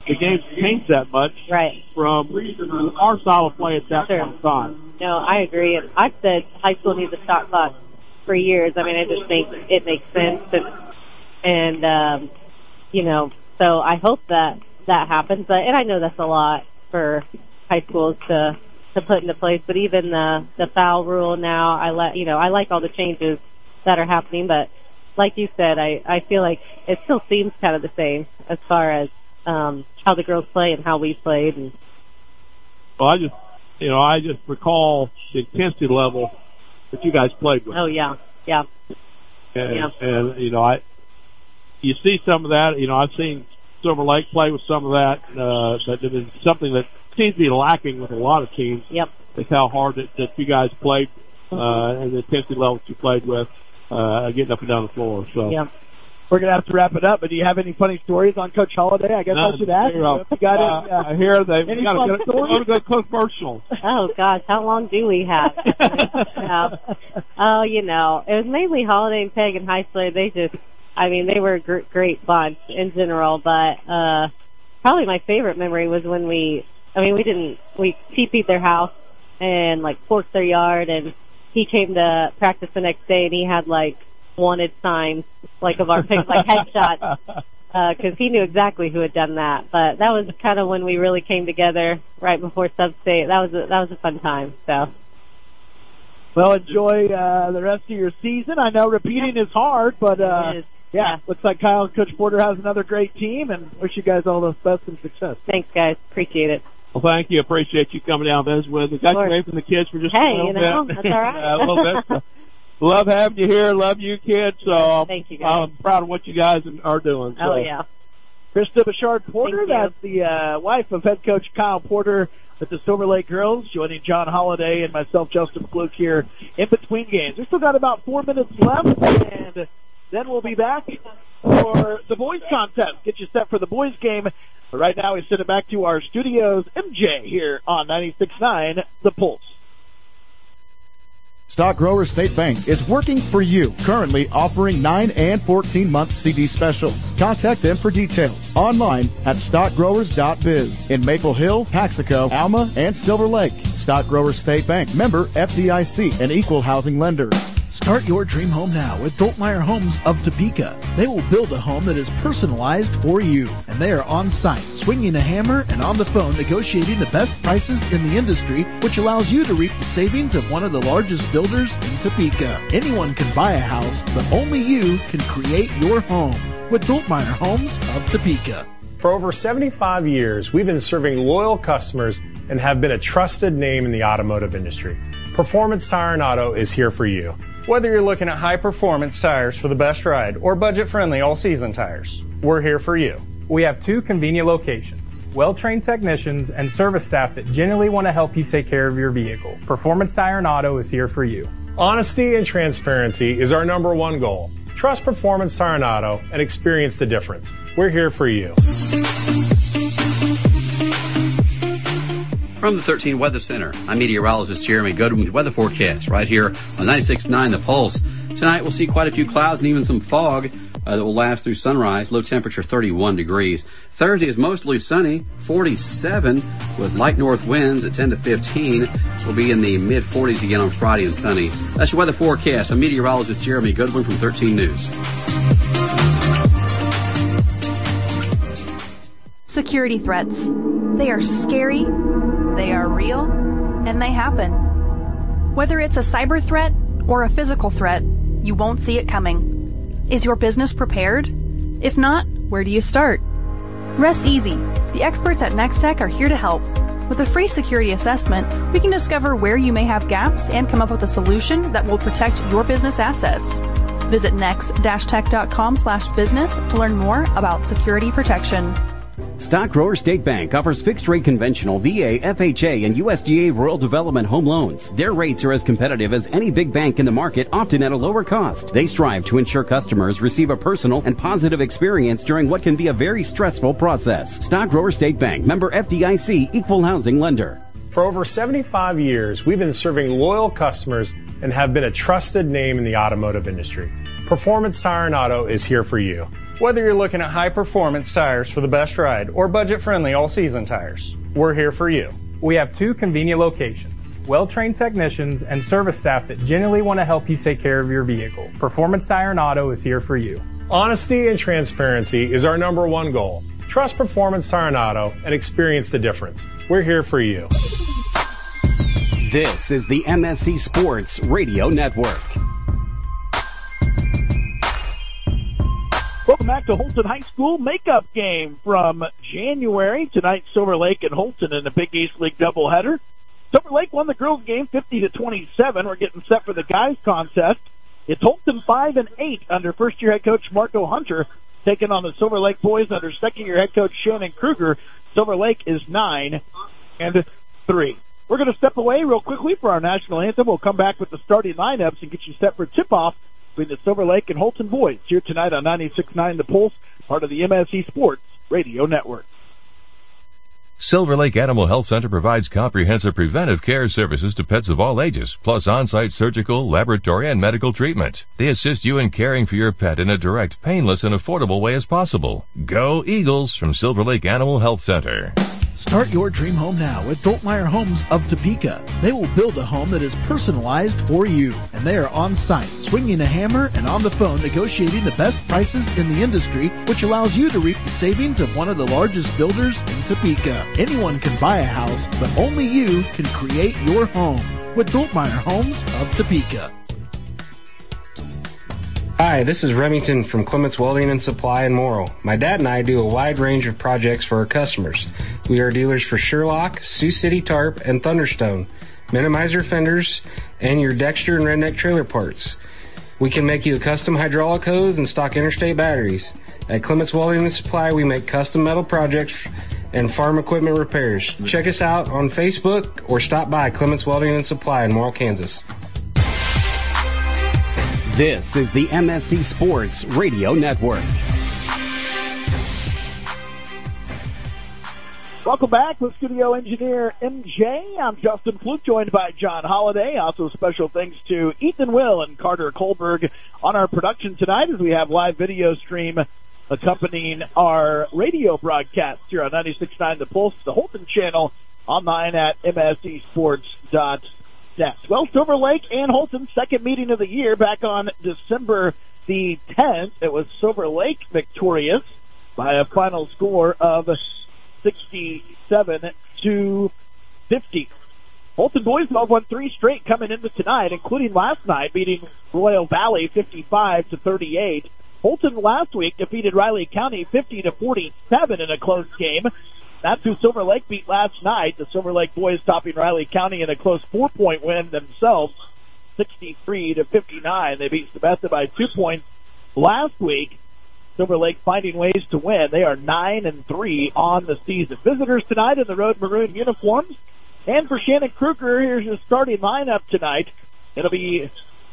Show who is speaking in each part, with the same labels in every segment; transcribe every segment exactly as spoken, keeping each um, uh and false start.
Speaker 1: the game changed that much
Speaker 2: right.
Speaker 1: from our style of play at that
Speaker 2: sure.
Speaker 1: point in time.
Speaker 2: No, I agree. And I've said high school needs a shot clock for years. I mean, I just think it makes sense. And, and um, you know, so I hope that that happens. But, and I know that's a lot for high schools to, to put into place. But even the, the foul rule now, I let, you know, I like all the changes that are happening. But like you said, I, I feel like it still seems kind of the same as far as um, how the girls play and how we played. And
Speaker 1: well, I just, you know, I just recall the intensity level that you guys played with.
Speaker 2: Oh, yeah, yeah.
Speaker 1: And,
Speaker 2: yeah.
Speaker 1: and you know, I, you see some of that. You know, I've seen Silver Lake play with some of that, uh, but it is something that seems to be lacking with a lot of teams.
Speaker 2: Yep.
Speaker 1: Is how hard that, that you guys played, uh, and the intensity level that you played with, uh, getting up and down the floor. So.
Speaker 2: Yep.
Speaker 3: We're going to have to wrap it up, but do you have any funny stories on Coach Holiday? I guess
Speaker 1: no,
Speaker 3: I should ask.
Speaker 1: Zero.
Speaker 3: You got
Speaker 1: uh,
Speaker 3: it, uh,
Speaker 1: I hear they've
Speaker 3: any
Speaker 1: got
Speaker 3: fun
Speaker 1: to go, go to commercial.
Speaker 2: Oh, gosh, how long do we have? yeah. Oh, you know, it was mainly Holiday and Peg and Heisler. They just, I mean, they were a gr- great bunch in general, but uh, probably my favorite memory was when we, I mean, we didn't, we T P'd their house and, like, porked their yard, and he came to practice the next day, and he had, like, wanted signs, like, of our picks, like headshots, because uh, he knew exactly who had done that. But that was kind of when we really came together right before Sub-State. That was a, that was a fun time. So.
Speaker 3: Well, enjoy uh, the rest of your season. I know repeating is hard, but uh,
Speaker 2: it is.
Speaker 3: Yeah,
Speaker 2: yeah,
Speaker 3: looks like Kyle and Coach Porter has another great team, and wish you guys all the best and success.
Speaker 2: Thanks, guys. Appreciate it.
Speaker 1: Well, thank you. Appreciate you coming down and visiting with us. Got you away from the kids for just
Speaker 2: hey,
Speaker 1: a little
Speaker 2: you know,
Speaker 1: bit.
Speaker 2: That's all right.
Speaker 1: uh, a little bit. Love having you here. Love you, kids. So
Speaker 2: thank you, guys.
Speaker 1: I'm proud of what you guys are doing. So.
Speaker 2: Oh, yeah.
Speaker 3: Krista Bouchard Porter, that's the uh, wife of head coach Kyle Porter with the Silver Lake girls, joining John Holiday and myself, Justin Fluke, here in between games. We've still got about four minutes left, and then we'll be back for the boys contest. Get you set for the boys game. But right now, we send it back to our studios. M J here on ninety-six point nine The Pulse.
Speaker 4: Stock Growers State Bank is working for you, currently offering nine and fourteen month C D specials. Contact them for details online at stock growers dot biz in Maple Hill, Paxico, Alma, and Silver Lake. Stock Growers State Bank, member F D I C, an equal housing lender.
Speaker 5: Start your dream home now with Doltmeyer Homes of Topeka. They will build a home that is personalized for you, and they are on site, swinging a hammer and on the phone negotiating the best prices in the industry, which allows you to reap the savings of one of the largest builders in Topeka. Anyone can buy a house, but only you can create your home with Doltmeyer Homes of Topeka.
Speaker 6: For over seventy-five years, we've been serving loyal customers and have been a trusted name in the automotive industry. Performance Tire and Auto is here for you.
Speaker 7: Whether you're looking at high-performance tires for the best ride or budget-friendly all-season tires, we're here for you.
Speaker 8: We have two convenient locations, well-trained technicians, and service staff that genuinely want to help you take care of your vehicle. Performance Tire and Auto is here for you.
Speaker 6: Honesty and transparency is our number one goal. Trust Performance Tire and Auto and experience the difference. We're here for you.
Speaker 9: From the thirteen Weather Center, I'm meteorologist Jeremy Goodwin with weather forecast right here on ninety-six point nine The Pulse. Tonight we'll see quite a few clouds and even some fog uh, that will last through sunrise. Low temperature thirty-one degrees. Thursday is mostly sunny, forty-seven, with light north winds at ten to fifteen. We'll be in the mid forties again on Friday and sunny. That's your weather forecast. I'm meteorologist Jeremy Goodwin from thirteen News.
Speaker 10: Security threats. They are scary, they are real, and they happen. Whether it's a cyber threat or a physical threat, you won't see it coming. Is your business prepared? If not, where do you start? Rest easy. The experts at NextTech are here to help. With a free security assessment, we can discover where you may have gaps and come up with a solution that will protect your business assets. Visit next dash tech dot com slash business to learn more about security protection.
Speaker 11: Stock Growers State Bank offers fixed-rate conventional V A, F H A, and U S D A rural development home loans. Their rates are as competitive as any big bank in the market, often at a lower cost. They strive to ensure customers receive a personal and positive experience during what can be a very stressful process. Stock Growers State Bank, member F D I C, equal housing lender.
Speaker 6: For over seventy-five years, we've been serving loyal customers and have been a trusted name in the automotive industry. Performance Tire and Auto is here for you.
Speaker 7: Whether you're looking at high-performance tires for the best ride or budget-friendly all-season tires, we're here for you.
Speaker 8: We have two convenient locations, well-trained technicians, and service staff that genuinely want to help you take care of your vehicle. Performance Tire and Auto is here for you.
Speaker 6: Honesty and transparency is our number one goal. Trust Performance Tire and Auto and experience the difference. We're here for you.
Speaker 11: This is the M S C Sports Radio Network.
Speaker 3: Welcome back to Holton High School makeup game from January. Tonight, Silver Lake and Holton in the Big East League doubleheader. Silver Lake won the girls' game fifty to twenty-seven. We're getting set for the guys' contest. It's Holton five and eight under first-year head coach Marco Hunter, taking on the Silver Lake boys under second-year head coach Shannon Kruger. Silver Lake is nine and three. We're going to step away real quickly for our national anthem. We'll come back with the starting lineups and get you set for tip-off between the Silver Lake and Holton boys here tonight on ninety-six point nine The Pulse, part of the M S C Sports Radio Network.
Speaker 12: Silver Lake Animal Health Center provides comprehensive preventive care services to pets of all ages, plus on-site surgical, laboratory, and medical treatment. They assist you in caring for your pet in a direct, painless, and affordable way as possible. Go Eagles from Silver Lake Animal Health Center.
Speaker 5: Start your dream home now with Doltmeyer Homes of Topeka. They will build a home that is personalized for you, and they are on site, swinging a hammer and on the phone negotiating the best prices in the industry, which allows you to reap the savings of one of the largest builders in Topeka. Anyone can buy a house, but only you can create your home with Doltmeyer Homes of Topeka.
Speaker 13: Hi, this is Remington from Clements Welding and Supply in Morrill. My dad and I do a wide range of projects for our customers. We are dealers for Sherlock, Sioux City Tarp, and Thunderstone, Minimizer fenders, and your Dexter and Redneck trailer parts. We can make you a custom hydraulic hose and stock interstate batteries. At Clements Welding and Supply, we make custom metal projects and farm equipment repairs. Check us out on Facebook or stop by Clements Welding and Supply in Morrill, Kansas.
Speaker 11: This is the M S C Sports Radio Network.
Speaker 3: Welcome back with studio engineer M J. I'm Justin Fluke, joined by John Holliday. Also special thanks to Ethan Will and Carter Kohlberg on our production tonight as we have live video stream accompanying our radio broadcast here on ninety-six point nine The Pulse, the Holton channel, online at M S C sports dot net. Well, Silver Lake and Holton, second meeting of the year back on December the tenth. It was Silver Lake victorious by a final score of sixty-seven to fifty. Holton boys have won three straight coming into tonight, including last night beating Royal Valley fifty-five to thirty-eight. Holton last week defeated Riley County fifty to forty-seven in a close game. That's who Silver Lake beat last night. The Silver Lake boys topping Riley County in a close four-point win themselves, sixty-three to fifty-nine. They beat Sebesta by two points last week. Silver Lake finding ways to win. They are nine and three on the season. Visitors tonight in the road maroon uniforms. And for Shannon Kruger, here's his starting lineup tonight. It'll be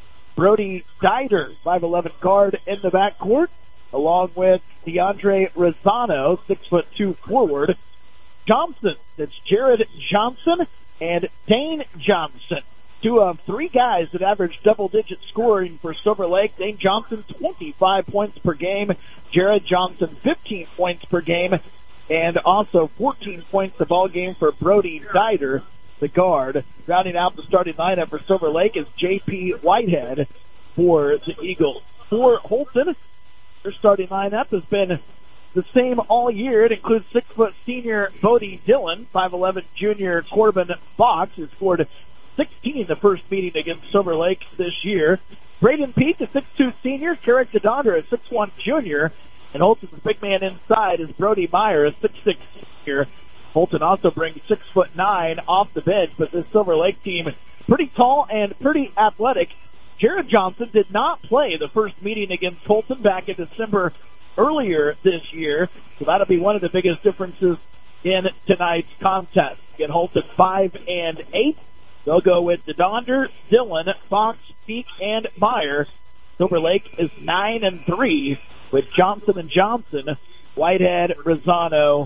Speaker 3: Brody Dieter, five eleven guard in the backcourt, along with DeAndre Rosano, six foot two forward. Johnson, that's Jared Johnson and Dane Johnson. Two of three guys that average double-digit scoring for Silver Lake. Dane Johnson, twenty-five points per game. Jared Johnson, fifteen points per game. And also fourteen points the ball game for Brody Dieter, the guard. Rounding out the starting lineup for Silver Lake is J P Whitehead for the Eagles. For Holton, their starting lineup has been the same all year. It includes six-foot senior Bodie Dillon, five eleven junior Corbin Fox, who scored sixteen the first meeting against Silver Lake this year. Braden Pete, the six two senior. Carrick DeDonder, a six one junior. And Holton's big man inside is Brody Meyer, a six six senior. Holton also brings six foot nine off the bench, but this Silver Lake team pretty tall and pretty athletic. Jared Johnson did not play the first meeting against Holton back in December earlier this year, so that'll be one of the biggest differences in tonight's contest. Get Holton five and eight. They'll go with DeDonder, Dillon, Fox, Peak, and Meyer. Silver Lake is nine and three with Johnson and Johnson, Whitehead, Rosano,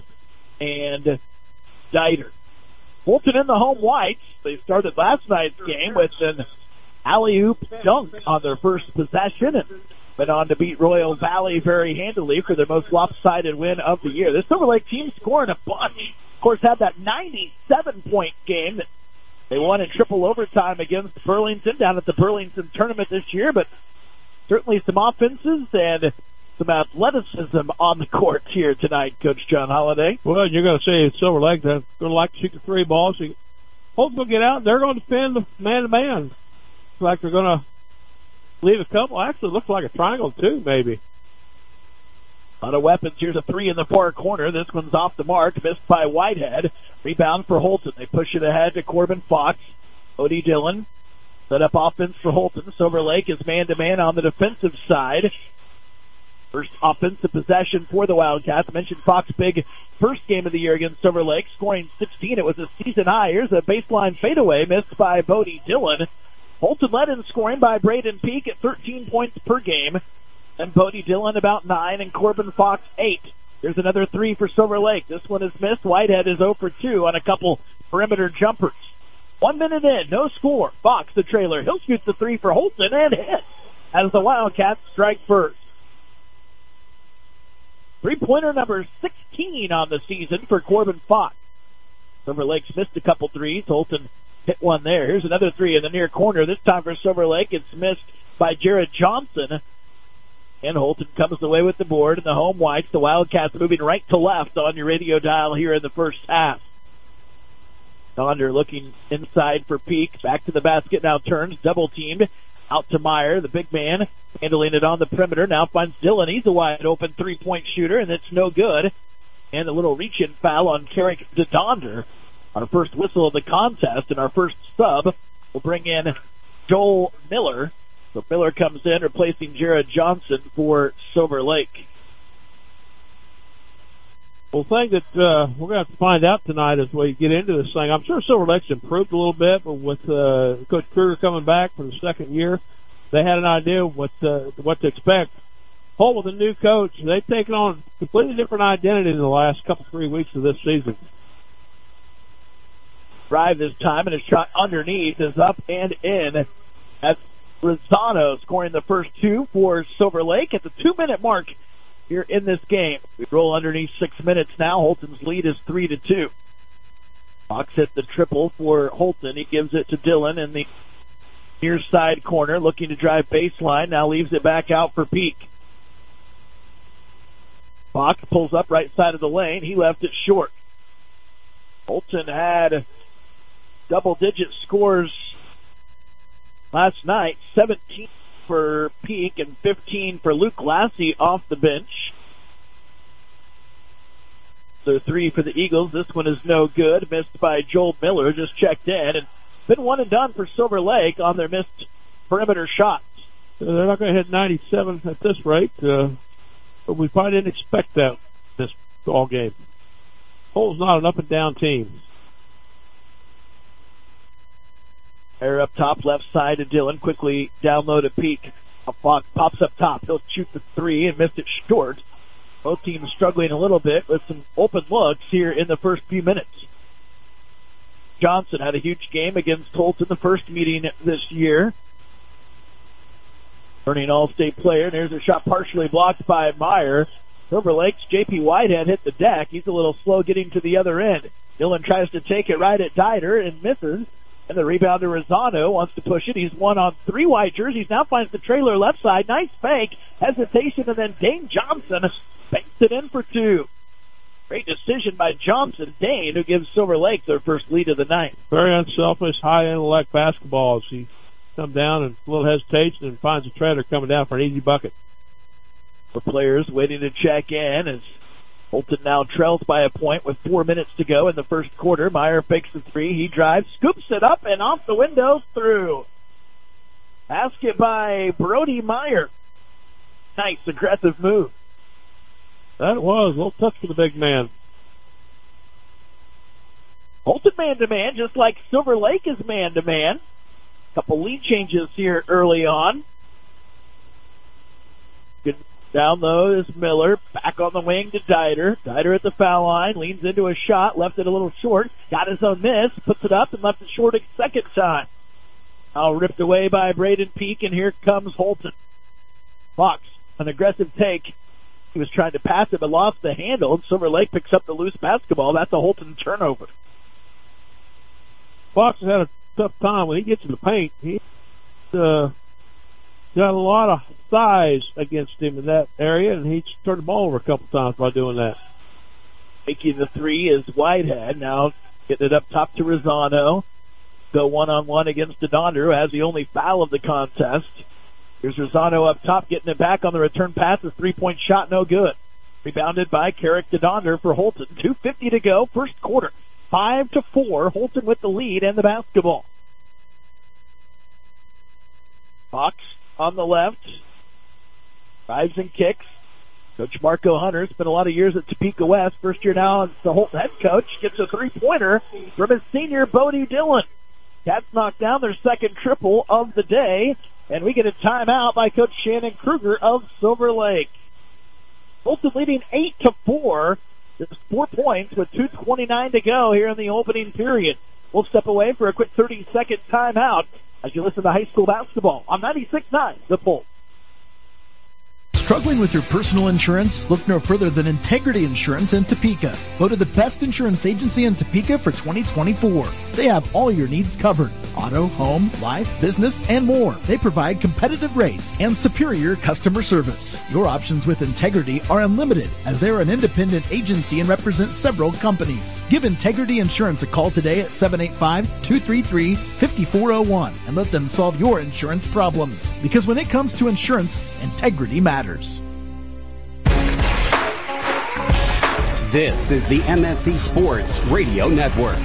Speaker 3: and Dieter. Holton in the home whites. They started last night's game with an alley-oop dunk on their first possession. And went on to beat Royal Valley very handily for their most lopsided win of the year. This Silver Lake team scoring a bunch. Of course, had that ninety-seven point game that they won in triple overtime against Burlington down at the Burlington tournament this year, but certainly some offenses and some athleticism on the court here tonight, Coach John Holiday.
Speaker 1: Well, you're going to say Silver Lake, they're going to like to shoot the three balls. So Holton's going to get out, and they're going to defend the man-to-man. Looks like they're going to leave a couple. Actually, it looks like a triangle, too, maybe.
Speaker 3: A lot of weapons. Here's a three in the far corner. This one's off the mark, missed by Whitehead. Rebound for Holton. They push it ahead to Corbin Fox. Odie Dillon set up offense for Holton. Silver Lake is man-to-man on the defensive side. First offensive possession for the Wildcats. I mentioned Fox big first game of the year against Silver Lake, scoring sixteen. It was a season high. Here's a baseline fadeaway missed by Bodie Dillon. Holton led in scoring by Braden Peak at thirteen points per game. And Bodie Dillon about nine, and Corbin Fox eight. There's another three for Silver Lake. This one is missed. Whitehead is zero for two on a couple perimeter jumpers. One minute in, no score. Fox, the trailer. He'll shoot the three for Holton and hit as the Wildcats strike first. Three-pointer number sixteen on the season for Corbin Fox. Silver Lake's missed a couple threes. Holton hit one there. Here's another three in the near corner. This time for Silver Lake, it's missed by Jared Johnson. And Holton comes away with the board, and the home whites, the Wildcats moving right to left on your radio dial here in the first half. Donder looking inside for Peak. Back to the basket now turns, double-teamed. Out to Meyer, the big man, handling it on the perimeter. Now finds Dillon. He's a wide-open three-point shooter, and it's no good. And a little reach-in foul on Carrick DeDonder. Our first whistle of the contest, and our first sub will bring in Joel Miller. So Miller comes in, replacing Jared Johnson for Silver Lake.
Speaker 1: Well, the thing that uh, we're going to have to find out tonight as we get into this thing, I'm sure Silver Lake's improved a little bit, but with uh, Coach Kruger coming back for the second year, they had an idea of what, uh, what to expect. Holt with a new coach, they've taken on a completely different identity in the last couple, three weeks of this season.
Speaker 3: Drive this time, and his shot underneath is up and in. That's Rosano scoring the first two for Silver Lake at the two-minute mark here in this game. We roll underneath six minutes now. Holton's lead is three to two. Fox hit the triple for Holton. He gives it to Dillon in the near side corner, looking to drive baseline. Now leaves it back out for Peak. Fox pulls up right side of the lane. He left it short. Holton had double-digit scores last night, seventeen for Peak and fifteen for Luke Lassie off the bench. So three for the Eagles. This one is no good. Missed by Joel Miller, just checked in. And been one and done for Silver Lake on their missed perimeter shots.
Speaker 1: They're not going to hit ninety-seven at this rate, uh, but we probably didn't expect that this all game. Holt's not an up-and-down team.
Speaker 3: Air up top, left side to Dillon. Quickly down low to Peak. Fox pops up top. He'll shoot the three and missed it short. Both teams struggling a little bit with some open looks here in the first few minutes. Johnson had a huge game against Holt in the first meeting this year. Earning all-state player. And there's a shot partially blocked by Meyer. Silver Lake's J P Whitehead hit the deck. He's a little slow getting to the other end. Dillon tries to take it right at Dieter and misses. And the rebounder, Rosano, wants to push it. He's one on three white jerseys. Now finds the trailer left side. Nice fake. Hesitation, and then Dane Johnson banks it in for two. Great decision by Johnson. Dane, who gives Silver Lake their first lead of the night.
Speaker 1: Very unselfish, high-intellect basketball. He comes down and a little hesitation and finds a trailer coming down for an easy bucket.
Speaker 3: The players waiting to check in as Holton now trails by a point with four minutes to go in the first quarter. Meyer fakes the three. He drives, scoops it up, and off the window through. Basket by Brody Meyer. Nice aggressive move.
Speaker 1: That was a little tough for the big man.
Speaker 3: Holton man-to-man, just like Silver Lake is man-to-man. Couple lead changes here early on. Good. Down low is Miller. Back on the wing to Dieter. Dieter at the foul line. Leans into a shot. Left it a little short. Got his own miss. Puts it up and left it short a second time. Now ripped away by Braden Peak, and here comes Holton. Fox, an aggressive take. He was trying to pass it but lost the handle. Silver Lake picks up the loose basketball. That's a Holton turnover.
Speaker 1: Fox has had a tough time when he gets in the paint. He's uh, got a lot of size against him in that area, and he's turned the ball over a couple times by doing that.
Speaker 3: Making the three is Whitehead. Now getting it up top to Rosano. Go one-on-one against Dodonder, who has the only foul of the contest. Here's Rosano up top, getting it back on the return pass. A three-point shot, no good. Rebounded by Carrick Dodonder for Holton. two fifty to go, first quarter. Five to four, Holton with the lead and the basketball. Fox on the left. Drives and kicks. Coach Marco Hunter spent a lot of years at Topeka West. First year now as the Holton head coach. Gets a three-pointer from his senior, Bodie Dillon. Cats knocked down their second triple of the day. And we get a timeout by Coach Shannon Kruger of Silver Lake. Holton leading eight to four. Just four points with two twenty-nine to go here in the opening period. We'll step away for a quick thirty-second timeout as you listen to high school basketball on ninety-six point nine The Pulse.
Speaker 5: Struggling with your personal insurance? Look no further than Integrity Insurance in Topeka. Voted the best insurance agency in Topeka for twenty twenty-four. They have all your needs covered. Auto, home, life, business, and more. They provide competitive rates and superior customer service. Your options with Integrity are unlimited as they're an independent agency and represent several companies. Give Integrity Insurance a call today at seven eight five, two three three, five four zero one and let them solve your insurance problems. Because when it comes to insurance, integrity matters.
Speaker 11: This is the M S C Sports Radio Network.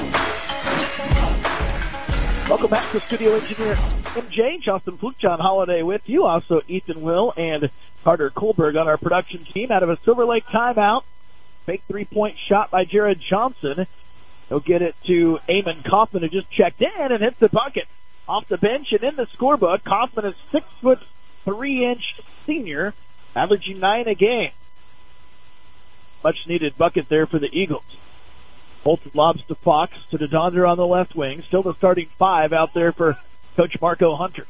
Speaker 3: Welcome back to Studio Engineer M J, Justin Fluke, John Holiday with you. Also Ethan Will and Carter Kohlberg on our production team. Out of a Silver Lake timeout, fake three-point shot by Jared Johnson. He'll get it to Eamon Kaufman, who just checked in and hits the bucket. Off the bench and in the scorebook, Kaufman is six foot three inch senior, averaging nine a game. Much needed bucket there for the Eagles. Holton lobs to Fox, to Dodonder on the left wing. Still the starting five out there for Coach Marco Hunter.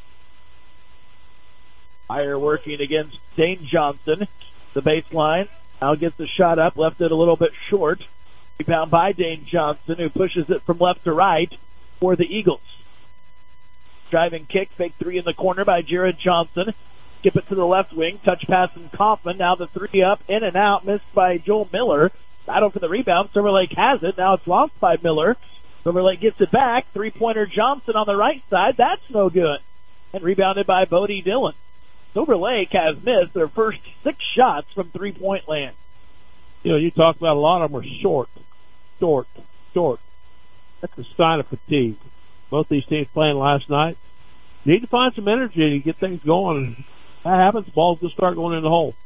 Speaker 3: Meyer working against Dane Johnson. The baseline. Now gets the shot up, left it a little bit short. Rebound by Dane Johnson, who pushes it from left to right for the Eagles. Driving kick, fake three in the corner by Jared Johnson. Skip it to the left wing, touch pass from Kaufman. Now the three up, in and out, missed by Joel Miller. Battle for the rebound. Silver Lake has it. Now it's lost by Miller. Silver Lake gets it back. Three-pointer Johnson on the right side. That's no good. And rebounded by Bodie Dillon. Silver Lake has missed their first six shots from three-point land.
Speaker 1: You know, you talked about a lot of them are short, short, short. That's a sign of fatigue. Both these teams playing last night. Need to find some energy to get things going. If that happens, the ball's going to start going in the hole.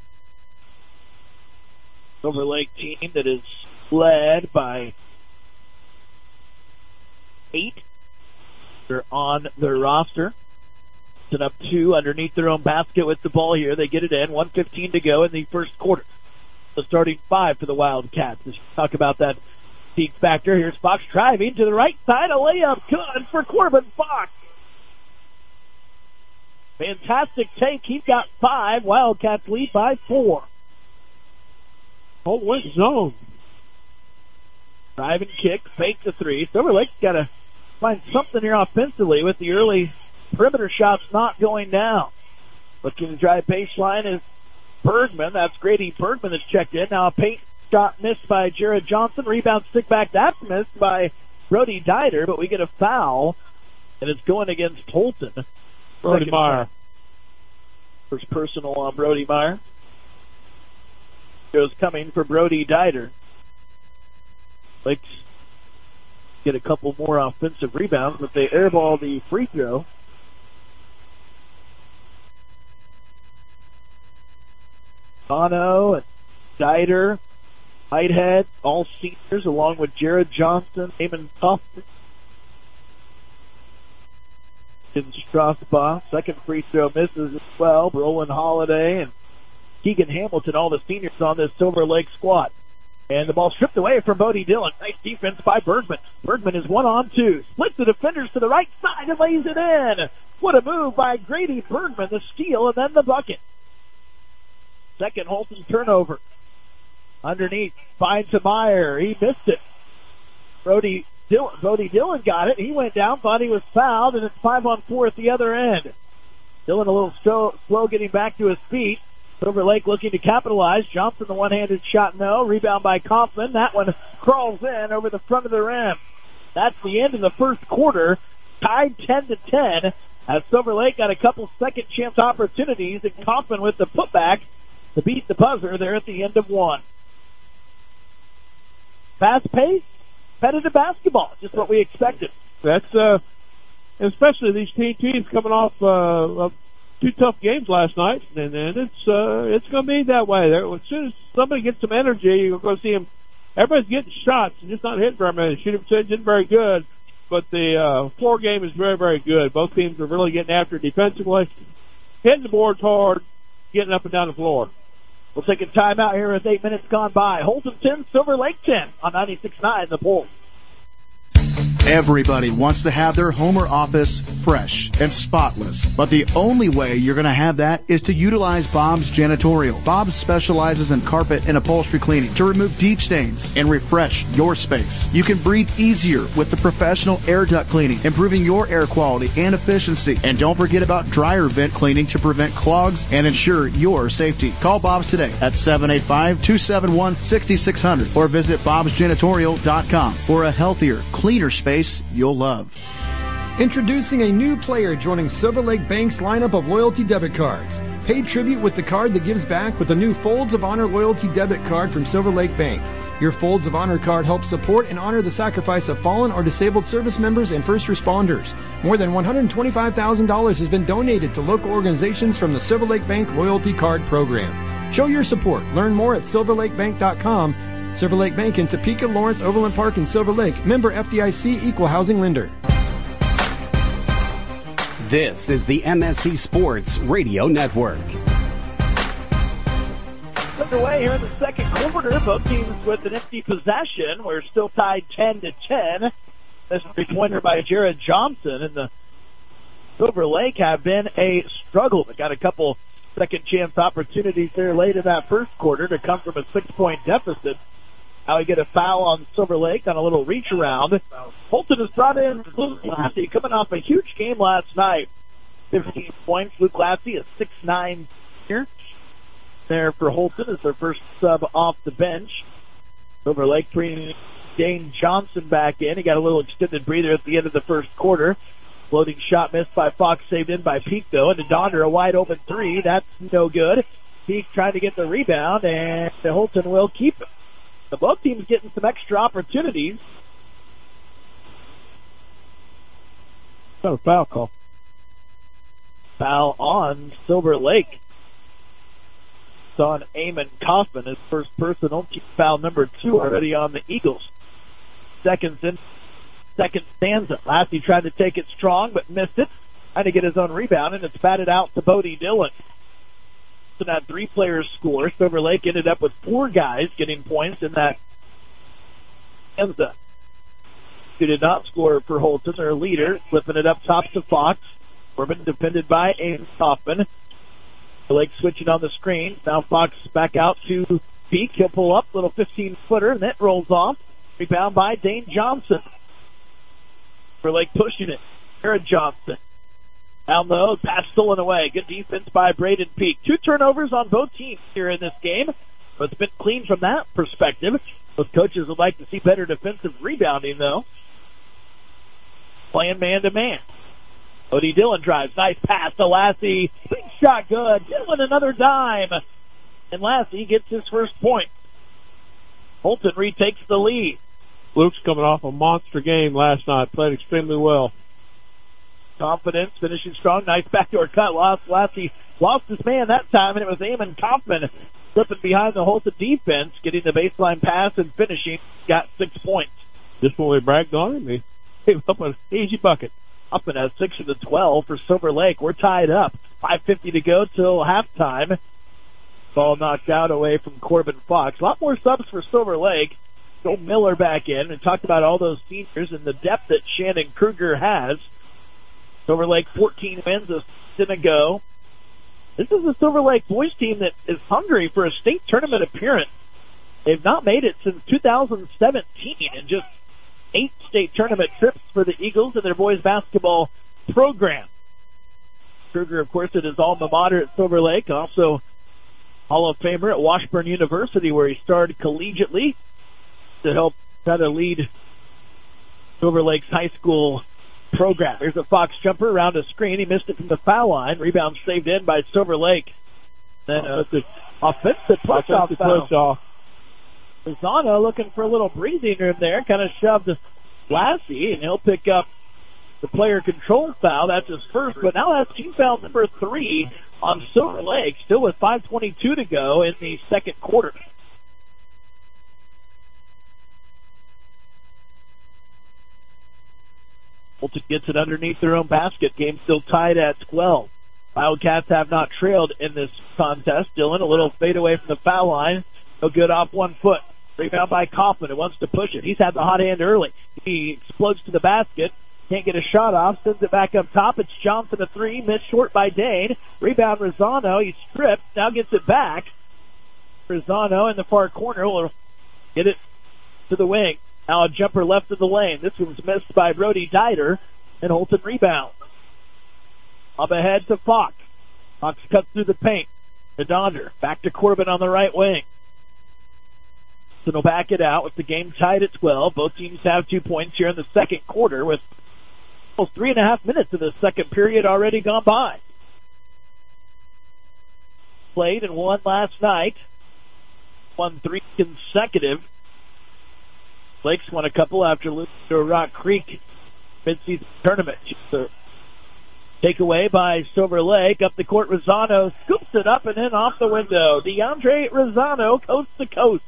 Speaker 3: Silver Lake team that is led by eight. They're on their roster. Set up two underneath their own basket with the ball here. They get it in. one fifteen to go in the first quarter. The starting five for the Wildcats. Let's talk about that peak factor. Here's Fox driving to the right side. A layup good for Corbin Fox. Fantastic take. He's got five. Wildcats lead by four.
Speaker 1: Hold went zone.
Speaker 3: Drive and kick. Fake the three. Silver Lake's got to find something here offensively with the early perimeter shots not going down. Looking to drive baseline is Bergman. That's Grady Bergman that's checked in. Now a paint shot missed by Jared Johnson. Rebound stick back. That's missed by Brody Dieter, but we get a foul, and it's going against Holton.
Speaker 1: Brody
Speaker 3: Second
Speaker 1: Meyer.
Speaker 3: foul. First personal on Brody Meyer. Goes coming for Brody Dieter. Lakes get a couple more offensive rebounds, but they airball the free throw. Bono and Dieter, Whitehead, all seniors, along with Jared Johnson, Eamon Kaufman, and Strasbaugh. Second free throw misses as well. Roland Holiday and Keegan Hamilton, all the seniors on this Silver Lake squad. And the ball stripped away from Bodie Dillon. Nice defense by Bergman. Bergman is one on two. Splits the defenders to the right side and lays it in. What a move by Grady Bergman, the steal, and then the bucket. Second Holton turnover. Underneath, finds to Meyer. He missed it. Brody Dillon, Brody Dillon got it. He went down, thought he was fouled, and it's five on four at the other end. Dillon a little slow, slow getting back to his feet. Silver Lake looking to capitalize. Johnson, the one-handed shot, no. Rebound by Kaufman. That one crawls in over the front of the rim. That's the end of the first quarter. Tied ten to ten. As Silver Lake got a couple second chance opportunities, and Kaufman with the putback to beat the buzzer there at the end of one. Fast-paced, competitive basketball, just what we expected.
Speaker 1: That's uh, especially these team teams coming off uh, of two tough games last night, and, and it's uh, it's going to be that way. There, as soon as somebody gets some energy, you're going to see them. Everybody's getting shots and just not hitting very many. Shooting percentage isn't very good, but the uh, floor game is very, very good. Both teams are really getting after it defensively, hitting the boards hard, getting up and down the floor.
Speaker 3: We'll take a timeout here with eight minutes gone by. Holton ten, Silver Lake ten on ninety-six point nine The Pulse.
Speaker 4: Everybody wants to have their home or office fresh and spotless, but the only way you're going to have that is to utilize Bob's Janitorial. Bob specializes in carpet and upholstery cleaning to remove deep stains and refresh your space. You can breathe easier with the professional air duct cleaning, improving your air quality and efficiency. And don't forget about dryer vent cleaning to prevent clogs and ensure your safety. Call Bob's today at seven eight five, two seven one, six six zero zero or visit bobs janitorial dot com for a healthier, cleaner space you'll love.
Speaker 14: Introducing a new player joining Silver Lake Bank's lineup of loyalty debit cards. Pay tribute with the card that gives back with the new Folds of Honor loyalty debit card from Silver Lake Bank. Your Folds of Honor card helps support and honor the sacrifice of fallen or disabled service members and first responders. More than one hundred twenty-five thousand dollars has been donated to local organizations from the Silver Lake Bank Loyalty Card Program. Show your support. Learn more at silver lake bank dot com. Silver Lake Bank in Topeka, Lawrence, Overland Park, and Silver Lake. Member F D I C, Equal Housing Lender.
Speaker 11: This is the M S C Sports Radio Network.
Speaker 3: Underway here in the second quarter. Both teams with an empty possession. We're still tied ten to ten. This three-pointer by Jared Johnson, and the Silver Lake have been a struggle. They got a couple second chance opportunities there late in that first quarter to come from a six-point deficit. Now we get a foul on Silver Lake on a little reach around. Holton has brought in Luke Lassie, coming off a huge game last night. fifteen points. Luke Lassie, a six nine here. There for Holton is their first sub off the bench. Silver Lake bringing Dane Johnson back in. He got a little extended breather at the end of the first quarter. Floating shot missed by Fox, saved in by Peak, though. And to Donder, a wide open three. That's no good. Peak trying to get the rebound, and Holton will keep it. The both teams getting some extra opportunities.
Speaker 1: Got a foul call.
Speaker 3: Foul on Silver Lake. It's on Eamon Kaufman, his first personal. Foul number two already on the Eagles. Seconds in, second stanza. Lassie tried to take it strong, but missed it. Trying to get his own rebound, and it's batted out to Bodie Dillon. So that three players score. Silver Lake ended up with four guys getting points in that stanza. Who did not score for Holton, their leader, flipping it up top to Fox. Corbin defended by Eamon Kaufman. Silver Lake switching on the screen. Now Fox back out to Peak. He'll pull up, little fifteen-footer, and that rolls off. Rebound by Dane Johnson. Silver Lake pushing it. Jared Johnson. Down low, pass stolen away. Good defense by Braden Peak. Two turnovers on both teams here in this game. But it's been clean from that perspective. Both coaches would like to see better defensive rebounding, though. Playing man-to-man. Bodie Dillon drives. Nice pass to Lassie. Big shot good. Dillon another dime. And Lassie gets his first point. Holton retakes the lead.
Speaker 1: Luke's coming off a monster game last night. Played extremely well.
Speaker 3: Confidence, finishing strong. Nice backdoor cut. Lost Lassie. Lost his man that time, and it was Eamon Kaufman slipping behind the Holton defense, getting the baseline pass and finishing. Got six points.
Speaker 1: Just when we bragged on him, he gave up an easy bucket.
Speaker 3: Kaufman has six of the twelve for Silver Lake. We're tied up. five fifty to go till halftime. Ball knocked out away from Corbin Fox. A lot more subs for Silver Lake. Joe Miller back in. We talked about all those seniors and the depth that Shannon Kruger has. Silver Lake fourteen wins, a season ago. This is a Silver Lake boys team that is hungry for a state tournament appearance. They've not made it since two thousand seventeen, and just eight state tournament trips for the Eagles and their boys basketball program. Kruger, of course, at his alma mater at Silver Lake, also Hall of Famer at Washburn University, where he started collegiately to help try to lead Silver Lake's high school program. Here's a Fox jumper around a screen. He missed it from the foul line. Rebound saved in by Silver Lake. Then uh, the offensive push-off foul. Rosano looking for a little breathing room there, kind of shoved Lassie, and he'll pick up the player control foul. That's his first, but now that's team foul number three on Silver Lake, still with five twenty-two to go in the second quarter. Bolton gets it underneath their own basket. Game still tied at twelve. Wildcats have not trailed in this contest. Dillon, a little fade away from the foul line. No good off one foot. Rebound by Kaufman, who wants to push it. He's had the hot hand early. He explodes to the basket. Can't get a shot off. Sends it back up top. It's Johnson, a three. Missed short by Dane. Rebound Rosano. He's stripped. Now gets it back. Rosano in the far corner will get it to the wing. Now a jumper left of the lane. This one's missed by Brody Dieter, and Holton rebounds. Up ahead to Fox. Fox cuts through the paint. To Donder. Back to Corbin on the right wing. So they'll back it out with the game tied at twelve. Both teams have two points here in the second quarter with almost three and a half minutes of the second period already gone by. Played and won last night. Won three consecutive. Lakes won a couple after losing to Rock Creek mid-season tournament. So takeaway by Silver Lake. Up the court, Rosano scoops it up and in off the window. DeAndre Rosano, coast to coast.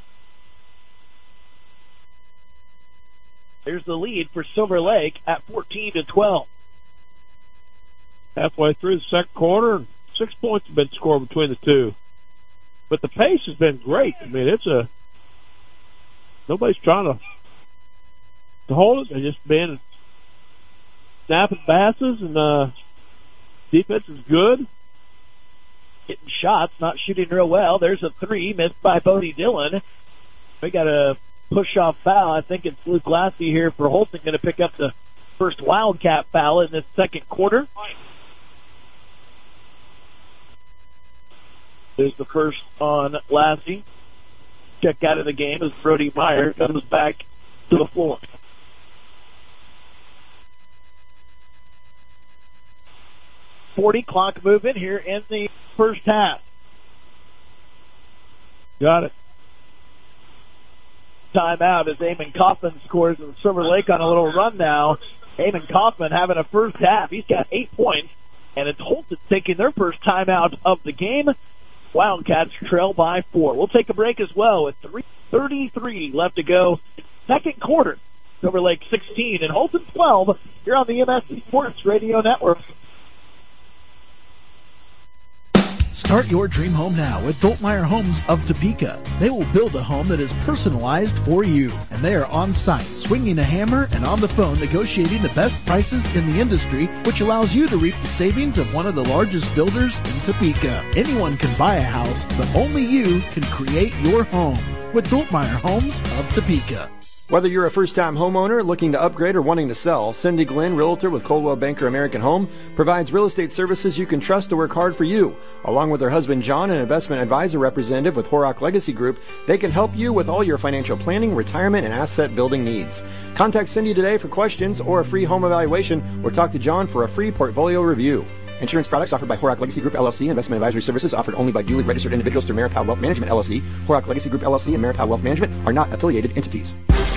Speaker 3: There's the lead for Silver Lake at fourteen to twelve.
Speaker 1: Halfway through the second quarter, six points have been scored between the two. But the pace has been great. I mean, it's a nobody's trying to to hold it. They're just being snapping passes, and uh, defense is good.
Speaker 3: Getting shots, not shooting real well. There's a three missed by Bodie Dillon. We got a push-off foul. I think it's Luke Lassie here for Holton going to pick up the first Wildcat foul in this second quarter. There's the first on Lassie. Check out of the game as Brody Meyer comes back to the floor. forty clock movement here in the first half.
Speaker 1: Got it.
Speaker 3: Timeout as Eamon Kaufman scores, and Silver Lake on a little run now. Eamon Kaufman having a first half. He's got eight points, and it's Holton taking their first timeout of the game. Wildcats trail by four. We'll take a break as well with three thirty-three left to go. Second quarter. Silver Lake sixteen and Holton twelve here on the M S C Sports Radio Network.
Speaker 5: Start your dream home now with Doltmeyer Homes of Topeka. They will build a home that is personalized for you, and they are on site, swinging a hammer and on the phone negotiating the best prices in the industry, which allows you to reap the savings of one of the largest builders in Topeka. Anyone can buy a house, but only you can create your home with Doltmeyer Homes of Topeka.
Speaker 14: Whether you're a first-time homeowner looking to upgrade or wanting to sell, Cindy Glenn, Realtor with Coldwell Banker American Home, provides real estate services you can trust to work hard for you. Along with her husband John, an investment advisor representative with Horak Legacy Group, they can help you with all your financial planning, retirement, and asset building needs. Contact Cindy today for questions or a free home evaluation, or talk to John for a free portfolio review. Insurance products offered by Horak Legacy Group, L L C. Investment advisory services offered only by duly registered individuals through Meripal Wealth Management, L L C. Horak Legacy Group, L L C and Meripal Wealth Management are not affiliated entities.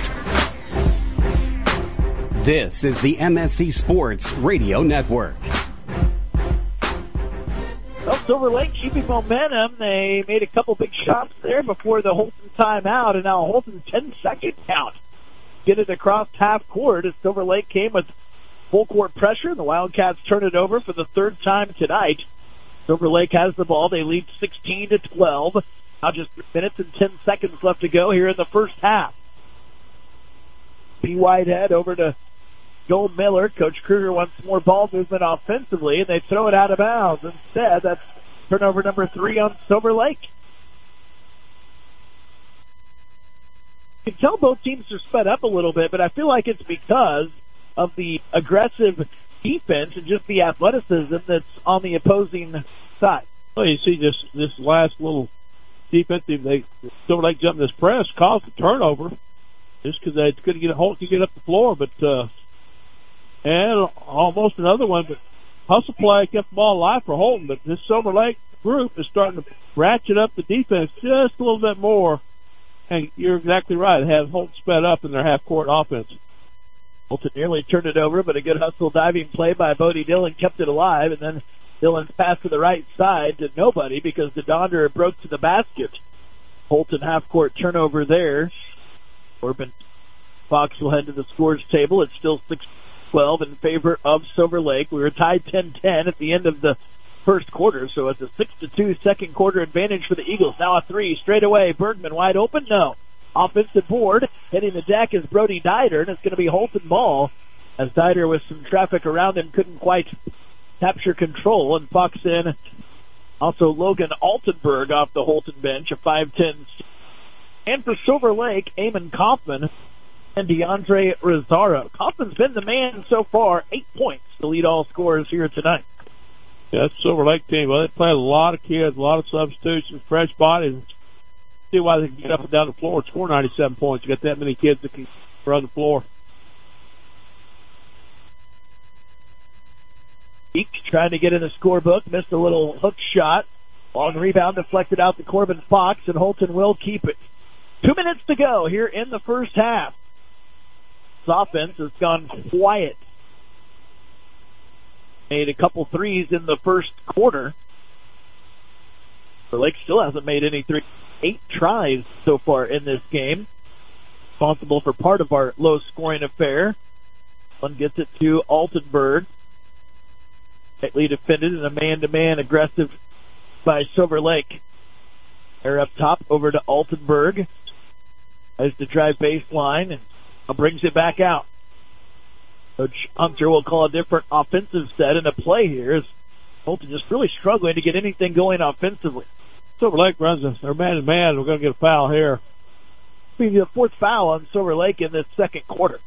Speaker 11: This is the M S C Sports Radio Network.
Speaker 3: Well, Silver Lake keeping momentum. They made a couple big shots there before the Holton timeout, and now Holton ten-second count. Get it across half court as Silver Lake came with full court pressure, and the Wildcats turn it over for the third time tonight. Silver Lake has the ball. They lead sixteen to twelve. Now just three minutes and ten seconds left to go here in the first half. P. Whitehead over to Joel Miller. Coach Kruger wants more ball movement offensively, and they throw it out of bounds. Instead, that's turnover number three on Silver Lake. You can tell both teams are sped up a little bit, but I feel like it's because of the aggressive defense and just the athleticism that's on the opposing side.
Speaker 1: Well, you see this this last little defensive, they Silver Lake jumped this press, caused a turnover just because they couldn't get a hold, could get up the floor, but uh, and almost another one, but hustle play kept the ball alive for Holton, but this Silver Lake group is starting to ratchet up the defense just a little bit more. And you're exactly right. It has Holton sped up in their half-court offense.
Speaker 3: Holton nearly turned it over, but a good hustle diving play by Bodie Dillon kept it alive, and then Dillon's pass to the right side to nobody because the Donder broke to the basket. Holton half-court turnover there. Corbin Fox will head to the scores table. It's still six twelve in favor of Silver Lake. We were tied ten ten at the end of the first quarter, so it's a six to two second quarter advantage for the Eagles. Now a three straight away. Bergman wide open? No. Offensive board. Hitting the deck is Brody Dieter, and it's going to be Holton ball as Dieter with some traffic around him couldn't quite capture control, and Fox in. Also Logan Altenberg off the Holton bench, a five ten. And for Silver Lake, Eamon Kaufman and DeAndre Rosario. Kaufman's been the man so far, eight points to lead all scorers here tonight.
Speaker 1: Yeah, that's Silver Lake team. Well, they play a lot of kids, a lot of substitutions, fresh bodies. See why they can get up and down the floor and score ninety-seven points. You got that many kids that can run the floor.
Speaker 3: Eek trying to get in the scorebook, missed a little hook shot. Long rebound deflected out to Corbin Fox, and Holton will keep it. Two minutes to go here in the first half. This offense has gone quiet. Made a couple threes in the first quarter. The Lake still hasn't made any three. Eight tries so far in this game. Responsible for part of our low-scoring affair. One gets it to Altenberg. Tightly defended and a man-to-man aggressive by Silver Lake. They're up top over to Altenberg. Tries to drive baseline and brings it back out. Coach Hunter will call a different offensive set in a play here as Holton just really struggling to get anything going offensively.
Speaker 1: Silver Lake runs a, their man-to-man. We're going to get a foul here.
Speaker 3: It'll be the fourth foul on Silver Lake in this second quarter.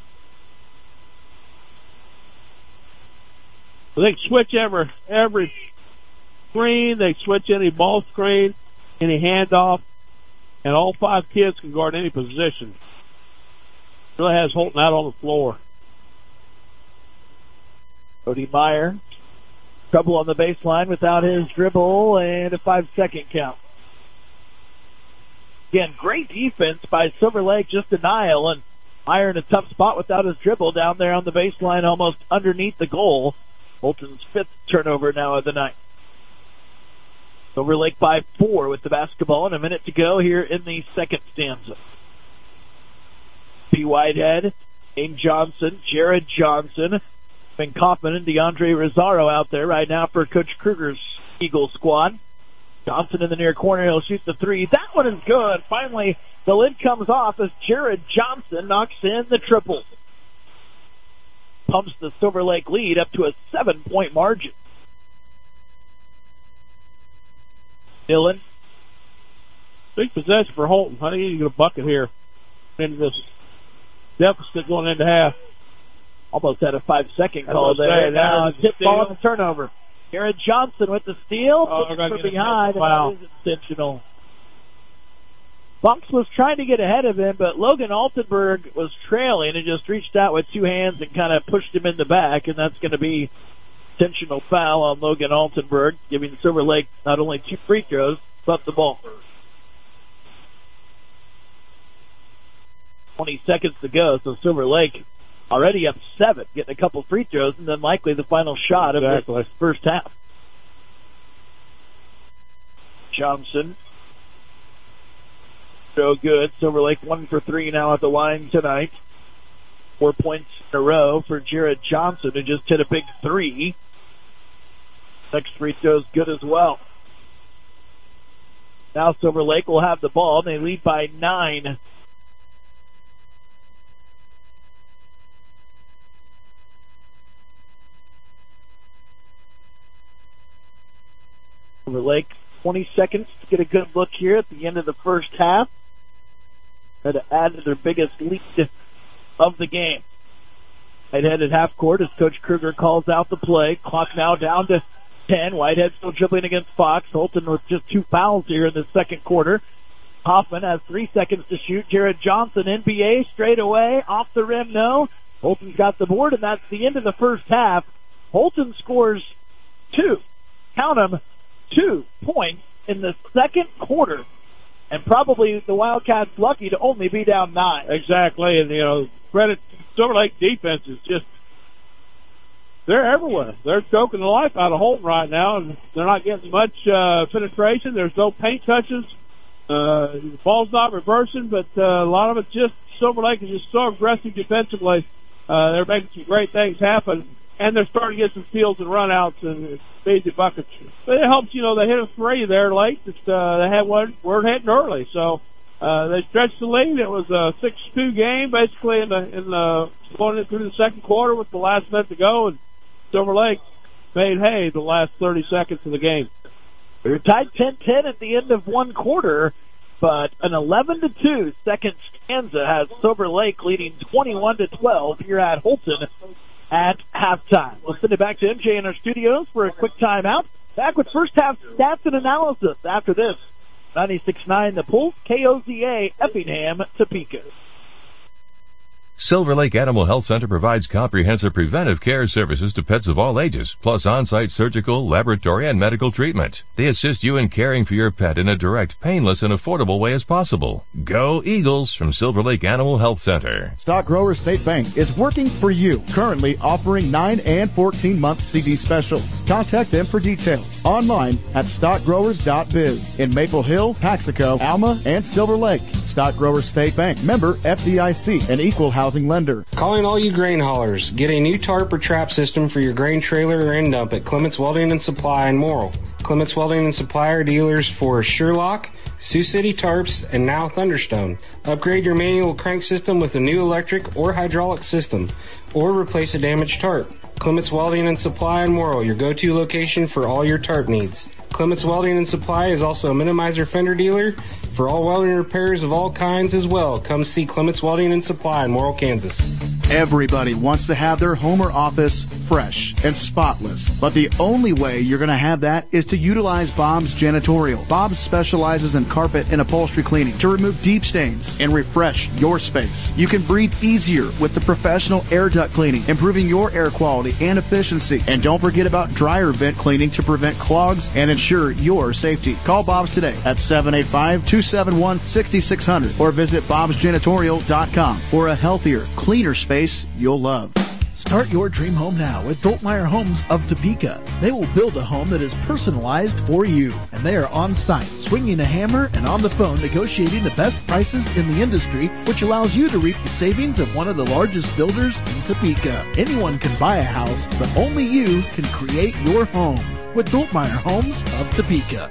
Speaker 1: They switch every every screen. They switch any ball screen, any handoff, and all five kids can guard any position. Really has Holton out on the floor.
Speaker 3: Cody Meyer, trouble on the baseline without his dribble, and a five-second count. Again, great defense by Silver Lake, just denial, and Meyer in a tough spot without his dribble down there on the baseline, almost underneath the goal. Holton's fifth turnover now of the night. Silver Lake by four with the basketball and a minute to go here in the second stanza. P. Whitehead, Aim Johnson, Jared Johnson, Ben Kaufman, and DeAndre Rosario out there right now for Coach Kruger's Eagle squad. Johnson in the near corner, he'll shoot the three. That one is good. Finally, the lid comes off as Jared Johnson knocks in the triple. Pumps the Silver Lake lead up to a seven-point margin. Dillon.
Speaker 1: Big possession for Holton. I think you get a bucket here into this deficit going into half.
Speaker 3: Almost had a five-second call there. Now a tip ball and a turnover. Jared Johnson with the steal.
Speaker 1: Oh,
Speaker 3: from behind. Wow. And that is intentional. Fox was trying to get ahead of him, but Logan Altenberg was trailing and just reached out with two hands and kind of pushed him in the back, and that's going to be intentional foul on Logan Altenberg, giving Silver Lake not only two free throws, but the ball. twenty seconds to go, so Silver Lake already up seven, getting a couple free throws, and then likely the final shot
Speaker 1: exactly.
Speaker 3: of the first half. Johnson. So good. Silver Lake one for three now at the line tonight. Four points in a row for Jared Johnson, who just hit a big three. Next free throw is good as well. Now Silver Lake will have the ball, and they lead by nine. Silver Lake, twenty seconds to get a good look here at the end of the first half. Try to add to their biggest lead of the game. Whitehead at half court as Coach Kruger calls out the play. Clock now down to ten. Whitehead still dribbling against Fox. Holton with just two fouls here in the second quarter. Hoffman has three seconds to shoot. Jared Johnson, N B A, straight away. Off the rim, no. Holton's got the board, and that's the end of the first half. Holton scores two. Count them, two points in the second quarter. And probably the Wildcats lucky to only be down nine.
Speaker 1: Exactly, and, you know, credit Silver Lake defense is just, they're everywhere. They're choking the life out of Holton right now, and they're not getting much uh, penetration. There's no paint touches. Uh, the ball's not reversing, but uh, a lot of it's just Silver Lake is just so aggressive defensively. Uh, they're making some great things happen, and they're starting to get some steals and runouts and easy buckets. But it helps, you know, they hit a three there late. Just, uh, they had one, were hitting early, so uh, they stretched the lead. It was a six two game, basically, in the in the going through the second quarter with the last minute to go, and Silver Lake made hay the last thirty seconds of the game.
Speaker 3: They're tied ten ten at the end of one quarter, but an eleven to two second stanza has Silver Lake leading twenty-one to twelve here at Holton at halftime. We'll send it back to M J in our studios for a quick timeout. Back with first half stats and analysis after this. ninety-six point nine The Pulse, K O Z A, Effingham, Topeka.
Speaker 12: Silver Lake Animal Health Center provides comprehensive preventive care services to pets of all ages, plus on-site surgical, laboratory, and medical treatment. They assist you in caring for your pet in a direct, painless, and affordable way as possible. Go Eagles from Silver Lake Animal Health Center.
Speaker 4: Stock Growers State Bank is working for you, currently offering nine and fourteen month C D specials. Contact them for details online at stock growers dot biz in Maple Hill, Paxico, Alma, and Silver Lake. Stock Growers State Bank, member F D I C, an equal housing lender.
Speaker 13: Calling all you grain haulers. Get a new tarp or trap system for your grain trailer or end dump at Clements Welding and Supply in Morrill. Clements Welding and Supply are dealers for Sherlock, Sioux City Tarps, and now Thunderstone. Upgrade your manual crank system with a new electric or hydraulic system, or replace a damaged tarp. Clements Welding and Supply in Morrill, your go-to location for all your tarp needs. Clements Welding and Supply is also a Minimizer fender dealer for all welding repairs of all kinds as well. Come see Clements Welding and Supply in Morrill, Kansas.
Speaker 4: Everybody wants to have their home or office fresh and spotless, but the only way you're going to have that is to utilize Bob's Janitorial. Bob specializes in carpet and upholstery cleaning to remove deep stains and refresh your space. You can breathe easier with the professional air duct cleaning, improving your air quality and efficiency. And don't forget about dryer vent cleaning to prevent clogs and ensure your safety. Call Bob's today at seven eight five, two seven one, six six zero zero or visit bobs janitorial dot com for a healthier, cleaner space you'll love.
Speaker 5: Start your dream home now at Doltmeyer Homes of Topeka. They will build a home that is personalized for you, and they are on site, swinging a hammer and on the phone negotiating the best prices in the industry, which allows you to reap the savings of one of the largest builders in Topeka. Anyone can buy a house, but only you can create your home with Doltmeyer Homes of Topeka.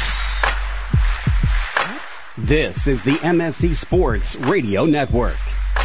Speaker 11: This is the M S C Sports Radio Network.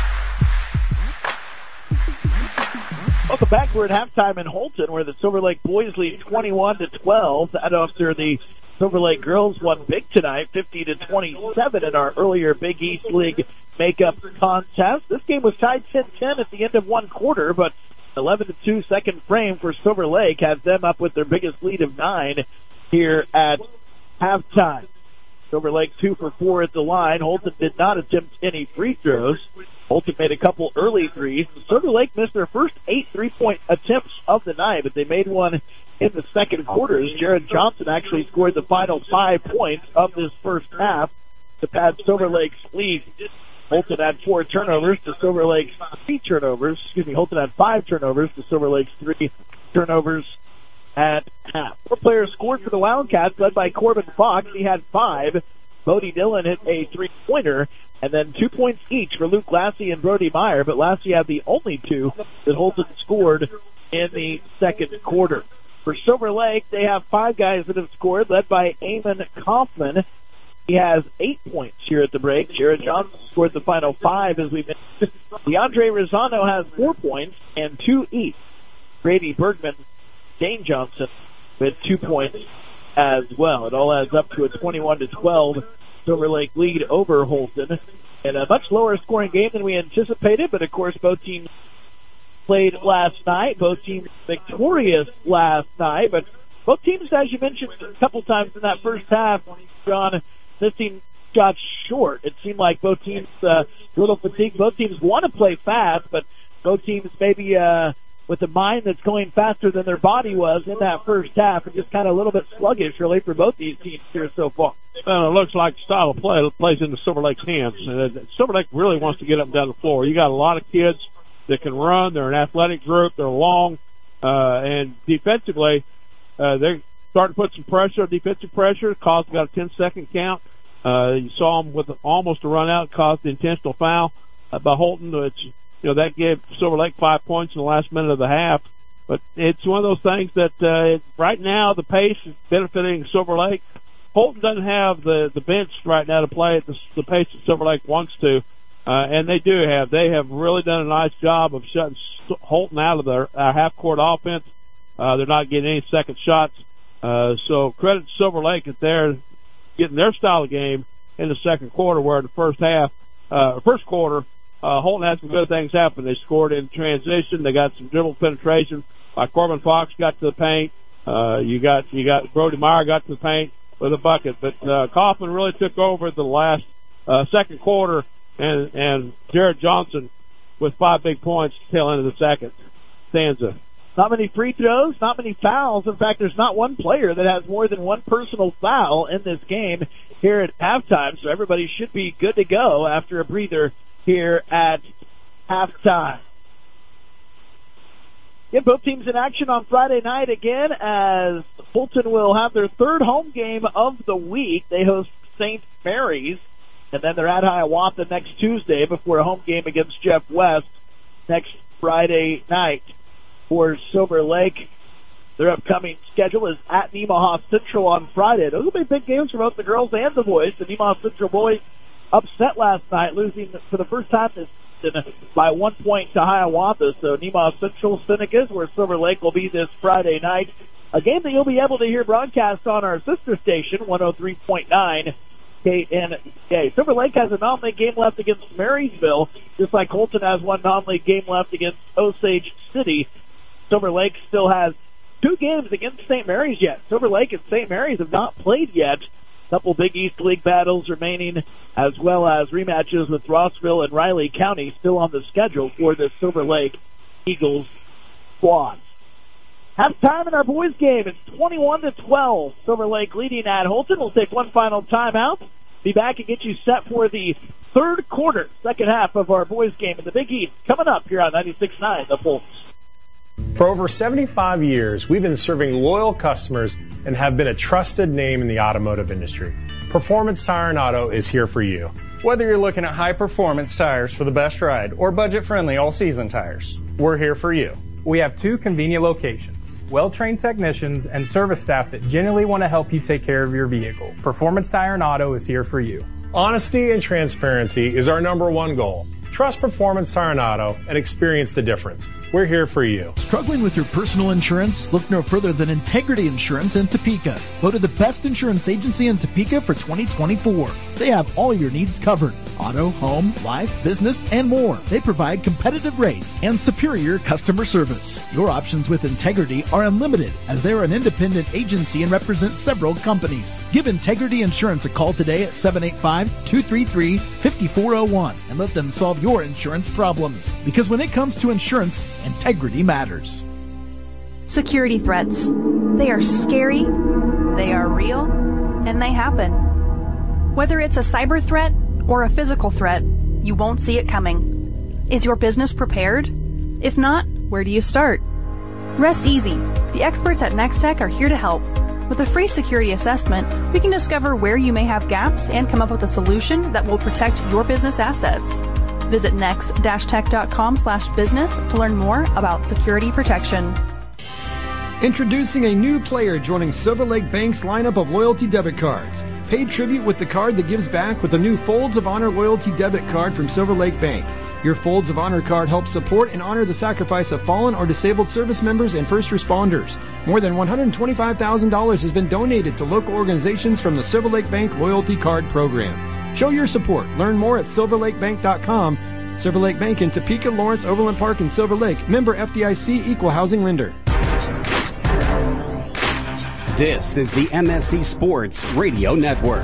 Speaker 3: Welcome back. We're at halftime in Holton, where the Silver Lake boys lead twenty-one to twelve. That after the Silver Lake girls won big tonight, fifty to twenty-seven in our earlier Big East League makeup contest. This game was tied ten ten at the end of one quarter, but eleven to two second frame for Silver Lake has them up with their biggest lead of nine here at halftime. Silver Lake two for four at the line. Holton did not attempt any free throws. Holton made a couple early threes. Silver Lake missed their first eight three-point attempts of the night, but they made one in the second quarter. Jared Johnson actually scored the final five points of this first half to pad Silver Lake's lead. Holton had four turnovers to Silver Lake's three turnovers. Excuse me, Holton had five turnovers to Silver Lake's three turnovers at half. Four players scored for the Wildcats, led by Corbin Fox. He had five. Bodie Dillon hit a three-pointer, and then two points each for Luke Lassie and Brody Meyer, but Lassie had the only two that Holton scored in the second quarter. For Silver Lake, they have five guys that have scored, led by Eamon Kaufman. He has eight points here at the break. Jared Johnson scored the final five, as we mentioned. DeAndre Rosano has four points and two each. Grady Bergman, Dane Johnson with two points as well. It all adds up to a twenty-one to twelve Silver Lake lead over Holton. And a much lower scoring game than we anticipated, but of course both teams played last night. Both teams victorious last night, but both teams, as you mentioned a couple times in that first half, John, missing shots short. It seemed like both teams uh, a little fatigued. Both teams want to play fast, but both teams maybe uh, with a mind that's going faster than their body was in that first half, and just kind of a little bit sluggish, really, for both these teams here so far.
Speaker 1: Well, it looks like the style of play plays into Silver Lake's hands. Uh, Silver Lake really wants to get up and down the floor. You got a lot of kids that can run. They're an athletic group. They're long, uh, and defensively, uh, they're starting to put some pressure, defensive pressure. Caused got a ten-second count. Uh, you saw them with almost a run out, caused the intentional foul uh, by Holton, which, you know, that gave Silver Lake five points in the last minute of the half. But it's one of those things that uh, right now the pace is benefiting Silver Lake. Holton doesn't have the, the bench right now to play at the, the pace that Silver Lake wants to, uh, and they do have. They have really done a nice job of shutting Holton out of their uh, half-court offense. Uh, they're not getting any second shots. Uh, so credit to Silver Lake that they're getting their style of game in the second quarter, where in the first half, uh, first quarter, uh, Holton had some good things happen. They scored in transition. They got some dribble penetration. Like Corbin Fox got to the paint. Uh, you got, you got Brody Meyer got to the paint with a bucket. But, uh, Kaufman really took over the last, uh, second quarter, and, and Jared Johnson with five big points tail end of the second stanza.
Speaker 3: Not many free throws, not many fouls. In fact, there's not one player that has more than one personal foul in this game here at halftime, so everybody should be good to go after a breather here at halftime. Yeah, both teams in action on Friday night again, as Fulton will have their third home game of the week. They host Saint Mary's, and then they're at Hiawatha next Tuesday before a home game against Jeff West next Friday night. For Silver Lake, their upcoming schedule is at Nemaha Central on Friday. Those will be big games for both the girls and the boys. The Nemaha Central boys upset last night, losing for the first time this season by one point to Hiawatha. So Nemaha Central Senecas, where Silver Lake will be this Friday night. A game that you'll be able to hear broadcast on our sister station, one oh three point nine K N K. Silver Lake has a non-league game left against Marysville, just like Holton has one non-league game left against Osage City. Silver Lake still has two games against Saint Mary's yet. Silver Lake and Saint Mary's have not played yet. A couple Big East League battles remaining, as well as rematches with Rossville and Riley County still on the schedule for the Silver Lake Eagles squad. Halftime in our boys game. It's twenty-one to twelve. Silver Lake leading at Holton. We'll take one final timeout. Be back and get you set for the third quarter, second half of our boys game in the Big East. Coming up here on ninety-six point nine The Pulse.
Speaker 6: For over seventy-five years, we've been serving loyal customers and have been a trusted name in the automotive industry. Performance Tire and Auto is here for you.
Speaker 7: Whether you're looking at high-performance tires for the best ride or budget-friendly all-season tires, we're here for you.
Speaker 8: We have two convenient locations, well-trained technicians, and service staff that genuinely want to help you take care of your vehicle. Performance Tire and Auto is here for you.
Speaker 6: Honesty and transparency is our number one goal. Trust Performance Tire and Auto and experience the difference. We're here for you.
Speaker 5: Struggling with your personal insurance? Look no further than Integrity Insurance in Topeka. Voted the best insurance agency in Topeka for twenty twenty-four. They have all your needs covered. Auto, home, life, business, and more. They provide competitive rates and superior customer service. Your options with Integrity are unlimited, as they're an independent agency and represent several companies. Give Integrity Insurance a call today at seven eight five, two three three, five four zero one and let them solve your insurance problems. Because when it comes to insurance, integrity matters.
Speaker 10: Security threats. They are scary, they are real, and they happen. Whether it's a cyber threat or a physical threat, you won't see it coming. Is your business prepared? If not, where do you start? Rest easy. The experts at NextTech are here to help. With a free security assessment, we can discover where you may have gaps and come up with a solution that will protect your business assets. Visit next dash tech dot com slash business to learn more about security protection.
Speaker 14: Introducing a new player joining Silver Lake Bank's lineup of loyalty debit cards. Pay tribute with the card that gives back with the new Folds of Honor loyalty debit card from Silver Lake Bank. Your Folds of Honor card helps support and honor the sacrifice of fallen or disabled service members and first responders. More than one hundred twenty-five thousand dollars has been donated to local organizations from the Silver Lake Bank Loyalty Card Program. Show your support. Learn more at silver lake bank dot com. Silver Lake Bank in Topeka, Lawrence, Overland Park, and Silver Lake. Member F D I C, Equal Housing Lender.
Speaker 11: This is the M S C Sports Radio Network.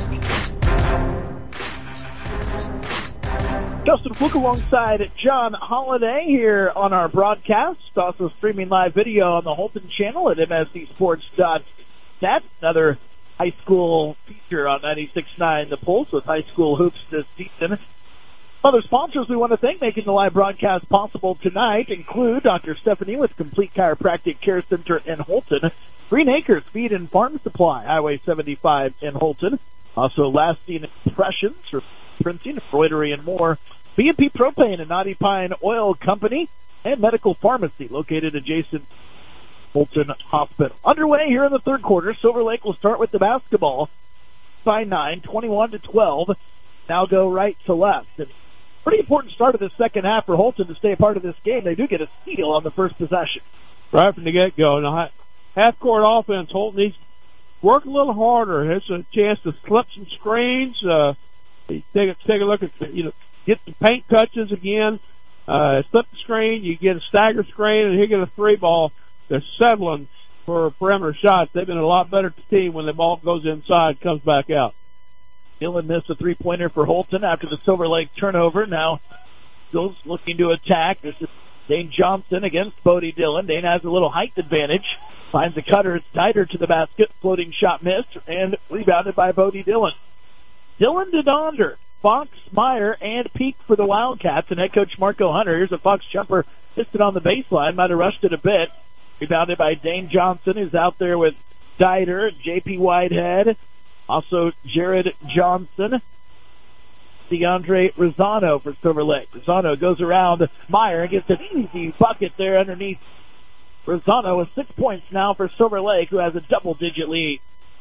Speaker 3: Justin Fluke alongside John Holiday here on our broadcast. Also streaming live video on the Holton channel at M S C sports dot net. Another high school feature on ninety-six point nine The Pulse with high school hoops this season. Other sponsors we want to thank making the live broadcast possible tonight include Doctor Stephanie with Complete Chiropractic Care Center in Holton, Green Acres Feed and Farm Supply, Highway seventy-five in Holton. Also Lasting Impressions for printing, embroidery, and more. B and P Propane and Knotty Pine Oil Company and Medical Pharmacy located adjacent Holton Hospital. Underway here in the third quarter. Silver Lake will start with the basketball by nine, twenty-one to twelve. Now go right to left. And pretty important start of the second half for Holton to stay a part of this game. They do get a steal on the first possession.
Speaker 1: Right from the get-go. Now, half-court offense, Holton needs to work a little harder. It's a chance to slip some screens. Uh, take, a, take a look at, the, you know, get the paint touches again. Uh, slip the screen, you get a stagger screen, and you get a three ball. They're settling for perimeter shots. They've been a lot better team when the ball goes inside, comes back out. Dillon missed a three-pointer for Holton after the Silver Lake turnover. Now, Bill's looking to attack. This is Dane Johnson against Bodie Dillon. Dane has a little height advantage. Finds a cutter. It's Dieter to the basket. Floating shot missed and rebounded by Bodie Dillon. Dillon to Donder. Fox, Meyer, and Peak for the Wildcats. And head coach Marco Hunter. Here's a Fox jumper. Missed it on the baseline. Might have rushed it a bit. Rebounded by Dane Johnson, who's out there with Dieter, J P Whitehead. Also, Jared Johnson, DeAndre Rosano for Silver Lake. Rosano goes around Meyer and gets an easy bucket there underneath Rosano with six points now for Silver Lake, who has a double-digit lead.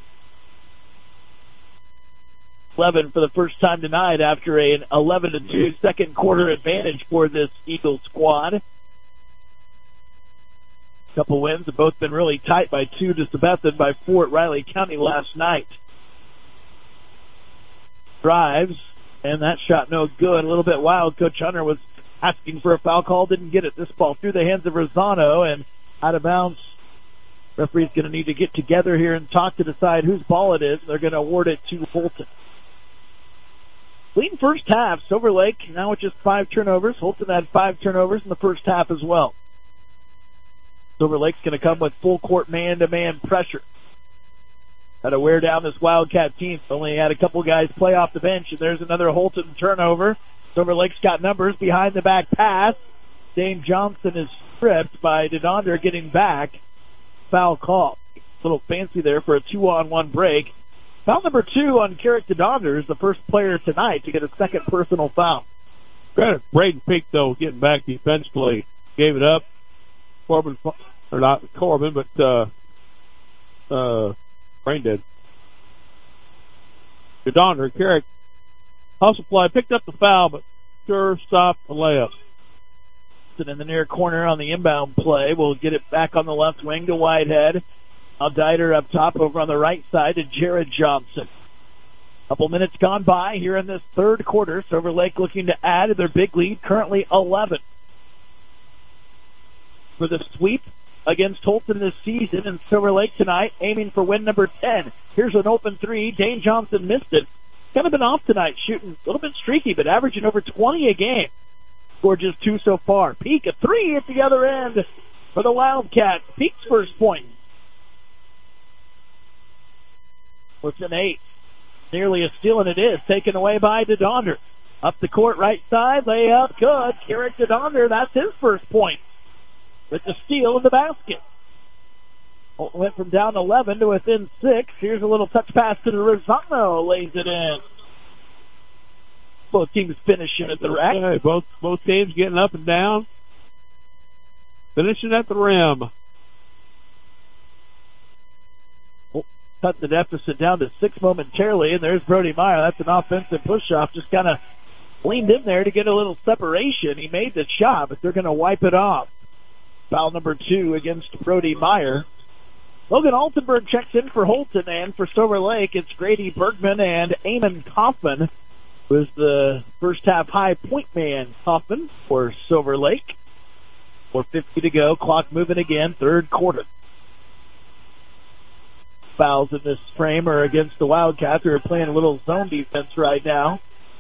Speaker 1: eleven for the first time tonight after an eleven to two second quarter advantage for this Eagles squad. Couple wins have both been really tight by two to Sabethan, by four at Riley County last night. Drives, and that shot no good. A little bit wild. Coach Hunter was asking for a foul call, didn't get it. This ball through the hands of Rosano and out of bounds. Referee's going to need to get together here and talk to decide whose ball it is. They're going to award it to Holton. Leading first half, Silver Lake now with just five turnovers. Holton had five turnovers in the first half as well. Silver Lake's going to come with full court man-to-man pressure. Got to wear down this Wildcat team. Only had a couple guys play off the bench, and there's another Holton turnover. Silver Lake's got numbers behind the back pass. Dane Johnson is stripped by DeDonder getting back. Foul call. A little fancy there for a two-on-one break. Foul number two on Carrick DeDonder is the first player tonight to get a second personal foul. Credit Braden Peak, though, getting back defensively. Gave it up. Corbin, or not Corbin, but uh, uh, Brain did. DeDonder, Carrick, hustle play, picked up the foul, but sure stopped the layup.
Speaker 3: In the near corner on the inbound play. We'll get it back on the left wing to Whitehead. Now Dieter up top over on the right side to Jared Johnson. Couple minutes gone by here in this third quarter. Silver Lake looking to add to their big lead, currently eleven. For the sweep against Holton this season, and Silver Lake tonight aiming for win number ten. Here's an open three. Dane Johnson missed it. Kind of been off tonight, shooting a little bit streaky, but averaging over twenty a game. Scored just two so far. Peak a three at the other end for the Wildcats. Peak's first point. What's an eight? Nearly a steal, and it is taken away by DeDonder. Up the court, right side, layup, good. Carrick DeDonder, that's his first point. With the steal in the basket. Holton went from down eleven to within six. Here's a little touch pass to Rosano, lays it in. Both teams finishing at the rack.
Speaker 1: Okay, both both teams getting up and down, finishing at the rim.
Speaker 3: Cut the deficit down to six momentarily, and there's Brody Meyer. That's an offensive push-off. Just kind of leaned in there to get a little separation. He made the shot, but they're going to wipe it off. Foul number two against Brody Meyer. Logan Altenberg checks in for Holton, and for Silver Lake, it's Grady Bergman and Eamon Kaufman, who is the first half high point man. Kaufman for Silver Lake. four fifty to go, clock moving again, third quarter. Fouls in this frame are against the Wildcats, who are playing a little zone defense right now.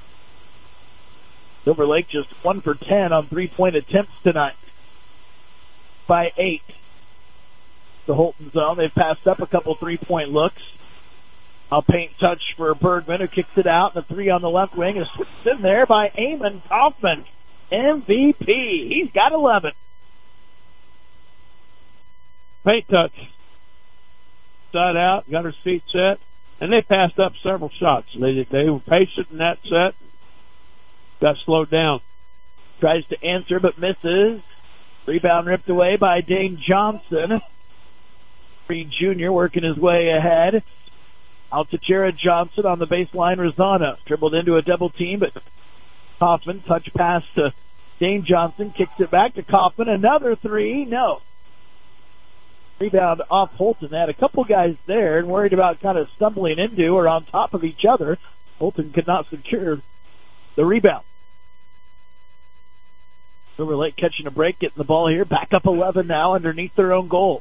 Speaker 3: Silver Lake just one for ten on three-point attempts tonight. By eight. The Holton zone. They've passed up a couple three-point looks. A paint touch for Bergman, who kicks it out. The three on the left wing is switched in there by Eamon Kaufman. M V P. He's got eleven.
Speaker 1: Paint touch. Side out, got her feet set, and they passed up several shots. They they were patient in that set. Got slowed down.
Speaker 3: Tries to answer, but misses. Rebound ripped away by Dane Johnson. Green Junior working his way ahead. Out to Jared Johnson on the baseline. Rosano dribbled into a double team, but Kaufman, touch pass to Dane Johnson, kicks it back to Kaufman. Another three, no. Rebound off Holton. They had a couple guys there and worried about kind of stumbling into or on top of each other. Holton could not secure the rebound. Silver Lake catching a break, getting the ball here. Back up eleven now underneath their own goal.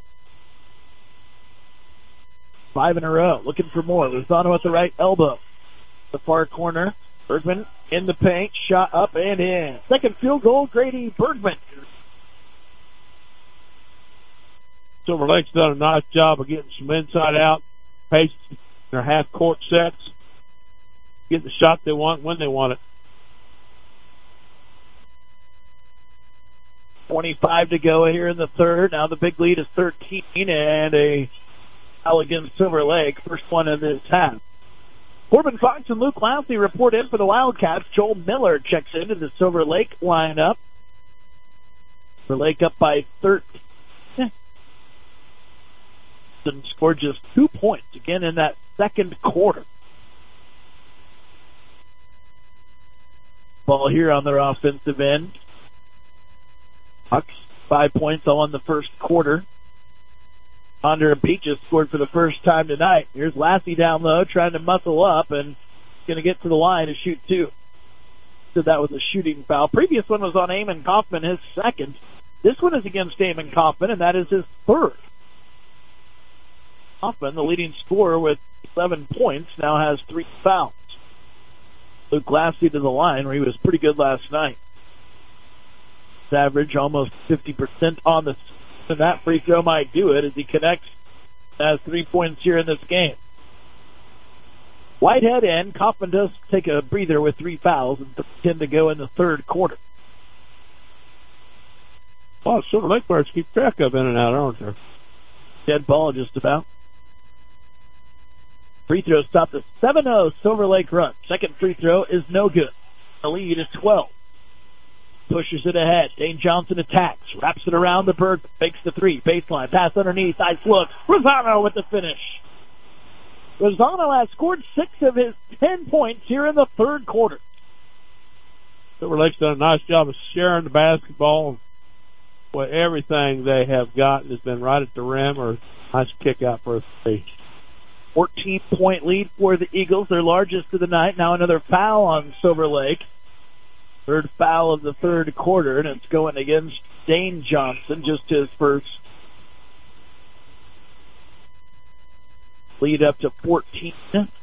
Speaker 3: Five in a row. Looking for more. Lozano at the right elbow. The far corner. Bergman in the paint. Shot up and in. Second field goal, Grady Bergman.
Speaker 1: Silver Lake's done a nice job of getting some inside out, pace their half court sets, get the shot they want when they want it.
Speaker 3: twenty-five to go here in the third. Now the big lead is thirteen, and a foul against Silver Lake. First one in this half. Corbin Fox and Luke Lashley report in for the Wildcats. Joel Miller checks into the Silver Lake lineup. Silver Lake up by thirteen. And scored just two points again in that second quarter. Ball here on their offensive end. Bucks five points all in the first quarter. Ponder Peaches scored for the first time tonight. Here's Lassie down low trying to muscle up and going to get to the line to shoot two. So that was a shooting foul. Previous one was on Eamon Kaufman, his second. This one is against Eamon Kaufman, and that is his third. Kaufman, the leading scorer with eleven points, now has three fouls. Luke Lassie to the line, where he was pretty good last night. His average almost fifty percent on the and that free throw might do it as he connects, has three points here in this game. Whitehead in. Kaufman does take a breather with three fouls and ten to go in the third quarter.
Speaker 1: Oh, Silver Lake players keep track of in and out, aren't they?
Speaker 3: Dead ball just about. Free throw stopped a seven oh Silver Lake run. Second free throw is no good. The lead is twelve. Pushes it ahead. Dane Johnson attacks. Wraps it around the Berg. Fakes the three. Baseline. Pass underneath. Nice look. Rosano with the finish. Rosano has scored six of his ten points here in the third quarter.
Speaker 1: Silver Lake's done a nice job of sharing the basketball. Well, everything they have gotten has been right at the rim or nice kick out for a three.
Speaker 3: fourteen-point lead for the Eagles, their largest of the night. Now another foul on Silver Lake. Third foul of the third quarter, and it's going against Dane Johnson, just his first. Lead up to fourteen.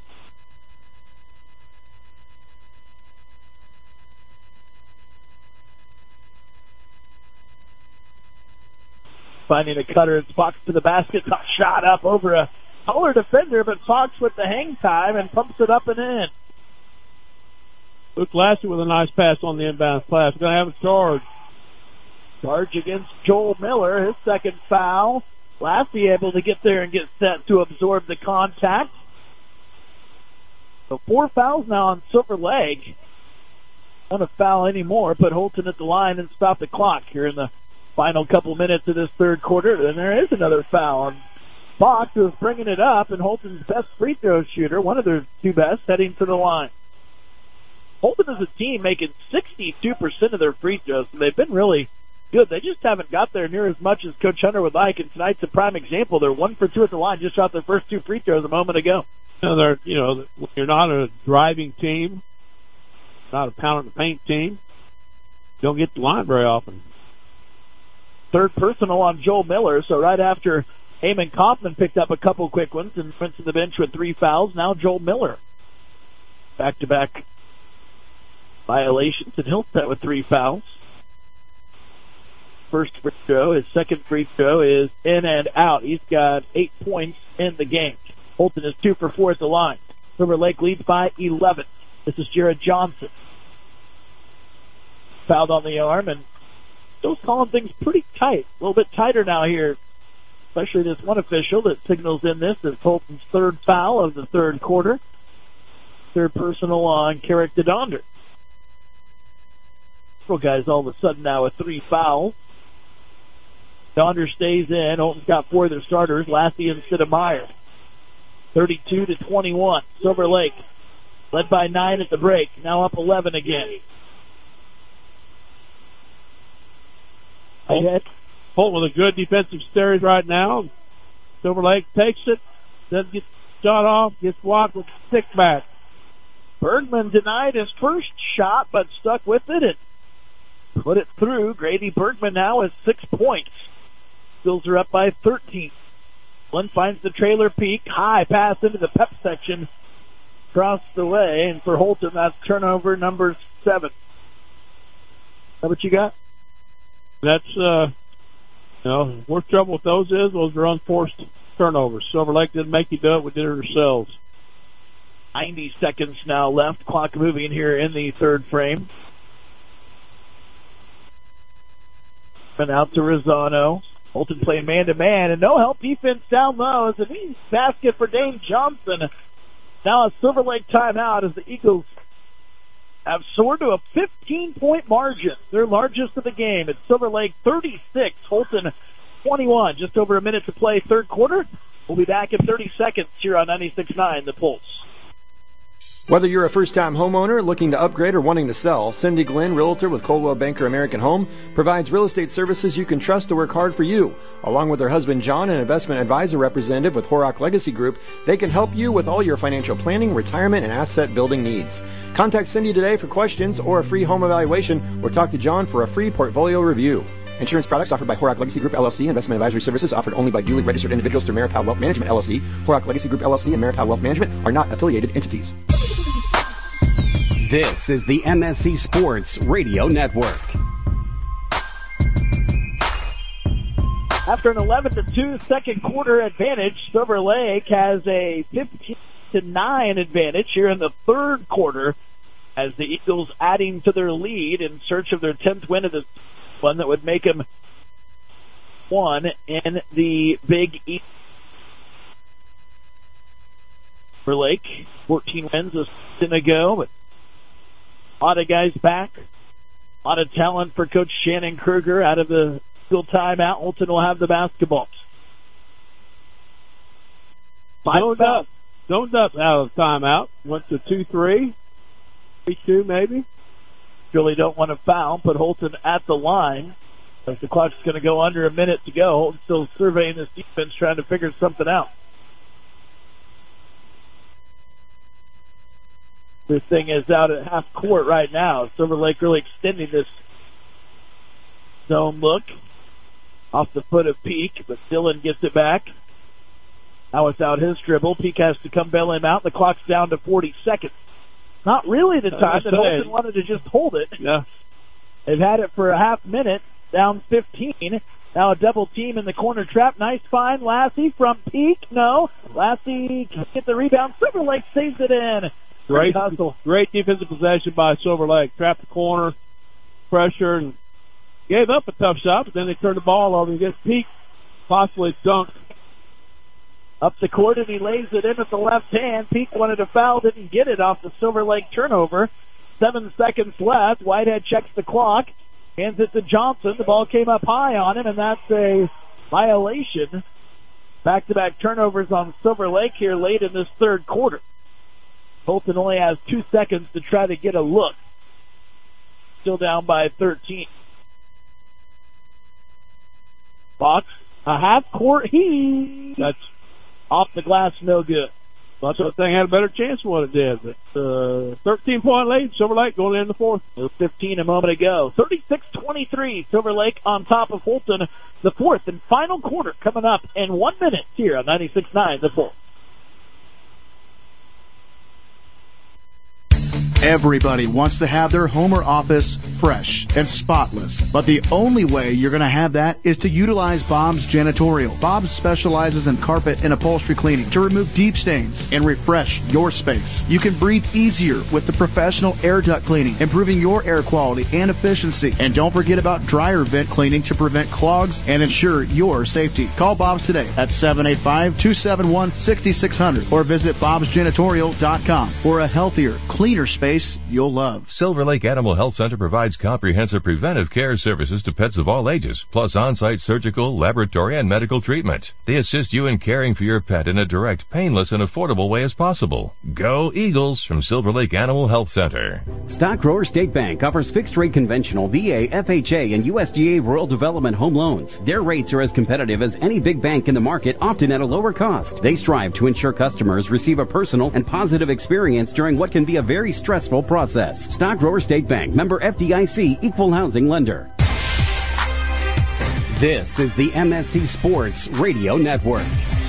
Speaker 3: Finding a cutter, it's Fox to the basket. Top shot up over a taller defender, but Fox with the hang time and pumps it up and in.
Speaker 1: Luke Lassie with a nice pass on the inbound pass. Going to have a charge.
Speaker 3: Charge against Joel Miller, his second foul. Lassie able to get there and get set to absorb the contact. So four fouls now on Silver Lake. Don't want to foul anymore. Put Holton at the line and stop the clock here in the final couple minutes of this third quarter. And there is another foul on Fox, who is bringing it up, and Holton's best free throw shooter, one of their two best, heading to the line. Holton is a team making sixty-two percent of their free throws, so they've been really good. They just haven't got there near as much as Coach Hunter would like, and tonight's a prime example. They're one for two at the line, just shot their first two free throws a moment ago.
Speaker 1: You know, they're, you know, you're not a driving team, not a pound in the paint team. Don't get the line very often.
Speaker 3: Third personal on Joel Miller, so right after Eamon Kaufman picked up a couple quick ones and went to the bench with three fouls, now Joel Miller. Back-to-back violations, and he'll set with three fouls. First free throw, his second free throw is in and out. He's got eight points in the game. Holton is two for four at the line. Silver Lake leads by eleven. This is Jared Johnson. Fouled on the arm, and still calling things pretty tight. A little bit tighter now here, especially this one official that signals in this as Holton's third foul of the third quarter. Third personal on Carrick DeDonder. Several guys all of a sudden now with three fouls. Donder stays in. Holton's got four of their starters, Lassie instead of Meyer. thirty-two to twenty-one. Silver Lake led by nine at the break. Now up eleven again.
Speaker 1: Holt, Holt with a good defensive series right now. Silver Lake takes it, doesn't get shot off, gets blocked with a stick back.
Speaker 3: Bergman denied his first shot, but stuck with it and put it through. Grady Bergman now has six points. Bills are up by thirteen. One finds the trailer peak. High pass into the pep section. Across the way. And for Holton, that's turnover number seven. Is that what you got?
Speaker 1: That's, uh, you know, worst trouble with those is those are unforced turnovers. Silver Lake didn't make you do it. We did it ourselves.
Speaker 3: ninety seconds now left. Clock moving here in the third frame. And out to Rosano. Holton playing man-to-man, and no help defense down low. It's an easy basket for Dane Johnson. Now a Silver Lake timeout as the Eagles have soared to a fifteen-point margin, their largest of the game. It's Silver Lake thirty-six, Holton twenty-one. Just over a minute to play third quarter. We'll be back in thirty seconds here on ninety-six point nine The Pulse.
Speaker 14: Whether you're a first-time homeowner looking to upgrade or wanting to sell, Cindy Glenn, Realtor with Coldwell Banker American Home, provides real estate services you can trust to work hard for you. Along with her husband John, an investment advisor representative with Horak Legacy Group, they can help you with all your financial planning, retirement, and asset building needs. Contact Cindy today for questions or a free home evaluation, or talk to John for a free portfolio review. Insurance products offered by Horak Legacy Group, L L C. Investment advisory services offered only by duly registered individuals through Marital Wealth Management, L L C. Horak Legacy Group, L L C and Marital Wealth Management are not affiliated entities.
Speaker 11: This is the M S C Sports Radio Network.
Speaker 3: After an eleven to two second quarter advantage, Silver Lake has a fifteen to nine advantage here in the third quarter as the Eagles adding to their lead in search of their tenth win of the one that would make them one in the Big East. For Lake, fourteen wins a season ago, but a lot of guys back. A lot of talent for Coach Shannon Kruger out of the school timeout. Holton will have the basketball.
Speaker 1: Zoned up. Zoned up out of timeout. Went to two three. three two maybe.
Speaker 3: Really don't want to foul. Put Holton at the line. As the clock's going to go under a minute to go. Holton still surveying this defense, trying to figure something out. This thing is out at half court right now. Silver Lake really extending this zone look. Off the foot of Peak, but Dillon gets it back. Now it's out his dribble. Peak has to come bail him out. The clock's down to forty seconds. Not really the time that Holton wanted to just hold it.
Speaker 1: Yeah.
Speaker 3: They've had it for a half minute, down fifteen. Now a double team in the corner trap. Nice find. Lassie from Peak. No. Lassie can't get the rebound. Silver Lake saves it in.
Speaker 1: Great, great defensive possession by Silver Lake. Trapped the corner, pressure, and gave up a tough shot, but then they turned the ball over and gets Peak, possibly dunked. Up the court, and he lays it in with the left hand. Peak wanted a foul, didn't get it off the Silver Lake turnover. Seven seconds left. Whitehead checks the clock, hands it to Johnson. The ball came up high on him, and that's a violation. Back-to-back turnovers on Silver Lake here late in this third quarter.
Speaker 3: Holton only has two seconds to try to get a look. Still down by thirteen. Fox, a half-court heave. That's off the glass, no good.
Speaker 1: That's what thing had a better chance than what it did. But uh, thirteen-point lead, Silver Lake going into the fourth.
Speaker 3: It was fifteen a moment ago. thirty-six twenty-three, Silver Lake on top of Holton. The fourth and final quarter coming up in one minute here on ninety-six point nine, the fourth.
Speaker 4: Everybody wants to have their home or office fresh and spotless, but the only way you're going to have that is to utilize Bob's Janitorial. Bob specializes in carpet and upholstery cleaning to remove deep stains and refresh your space. You can breathe easier with the professional air duct cleaning, improving your air quality and efficiency. And don't forget about dryer vent cleaning to prevent clogs and ensure your safety. Call Bob's today at seven eight five, two seven one, six six zero zero or visit bobs janitorial dot com for a healthier, cleaner space you'll love.
Speaker 12: Silver Lake Animal Health Center provides comprehensive preventive care services to pets of all ages, plus on-site surgical, laboratory, and medical treatment. They assist you in caring for your pet in a direct, painless, and affordable way as possible. Go Eagles from Silver Lake Animal Health Center.
Speaker 11: Stock Grower State Bank offers fixed-rate conventional V A, F H A, and U S D A Rural Development home loans. Their rates are as competitive as any big bank in the market, often at a lower cost. They strive to ensure customers receive a personal and positive experience during what can be a very stressful process. Stock Grower State Bank, member F D I C, equal housing lender. This is the M S C Sports Radio Network.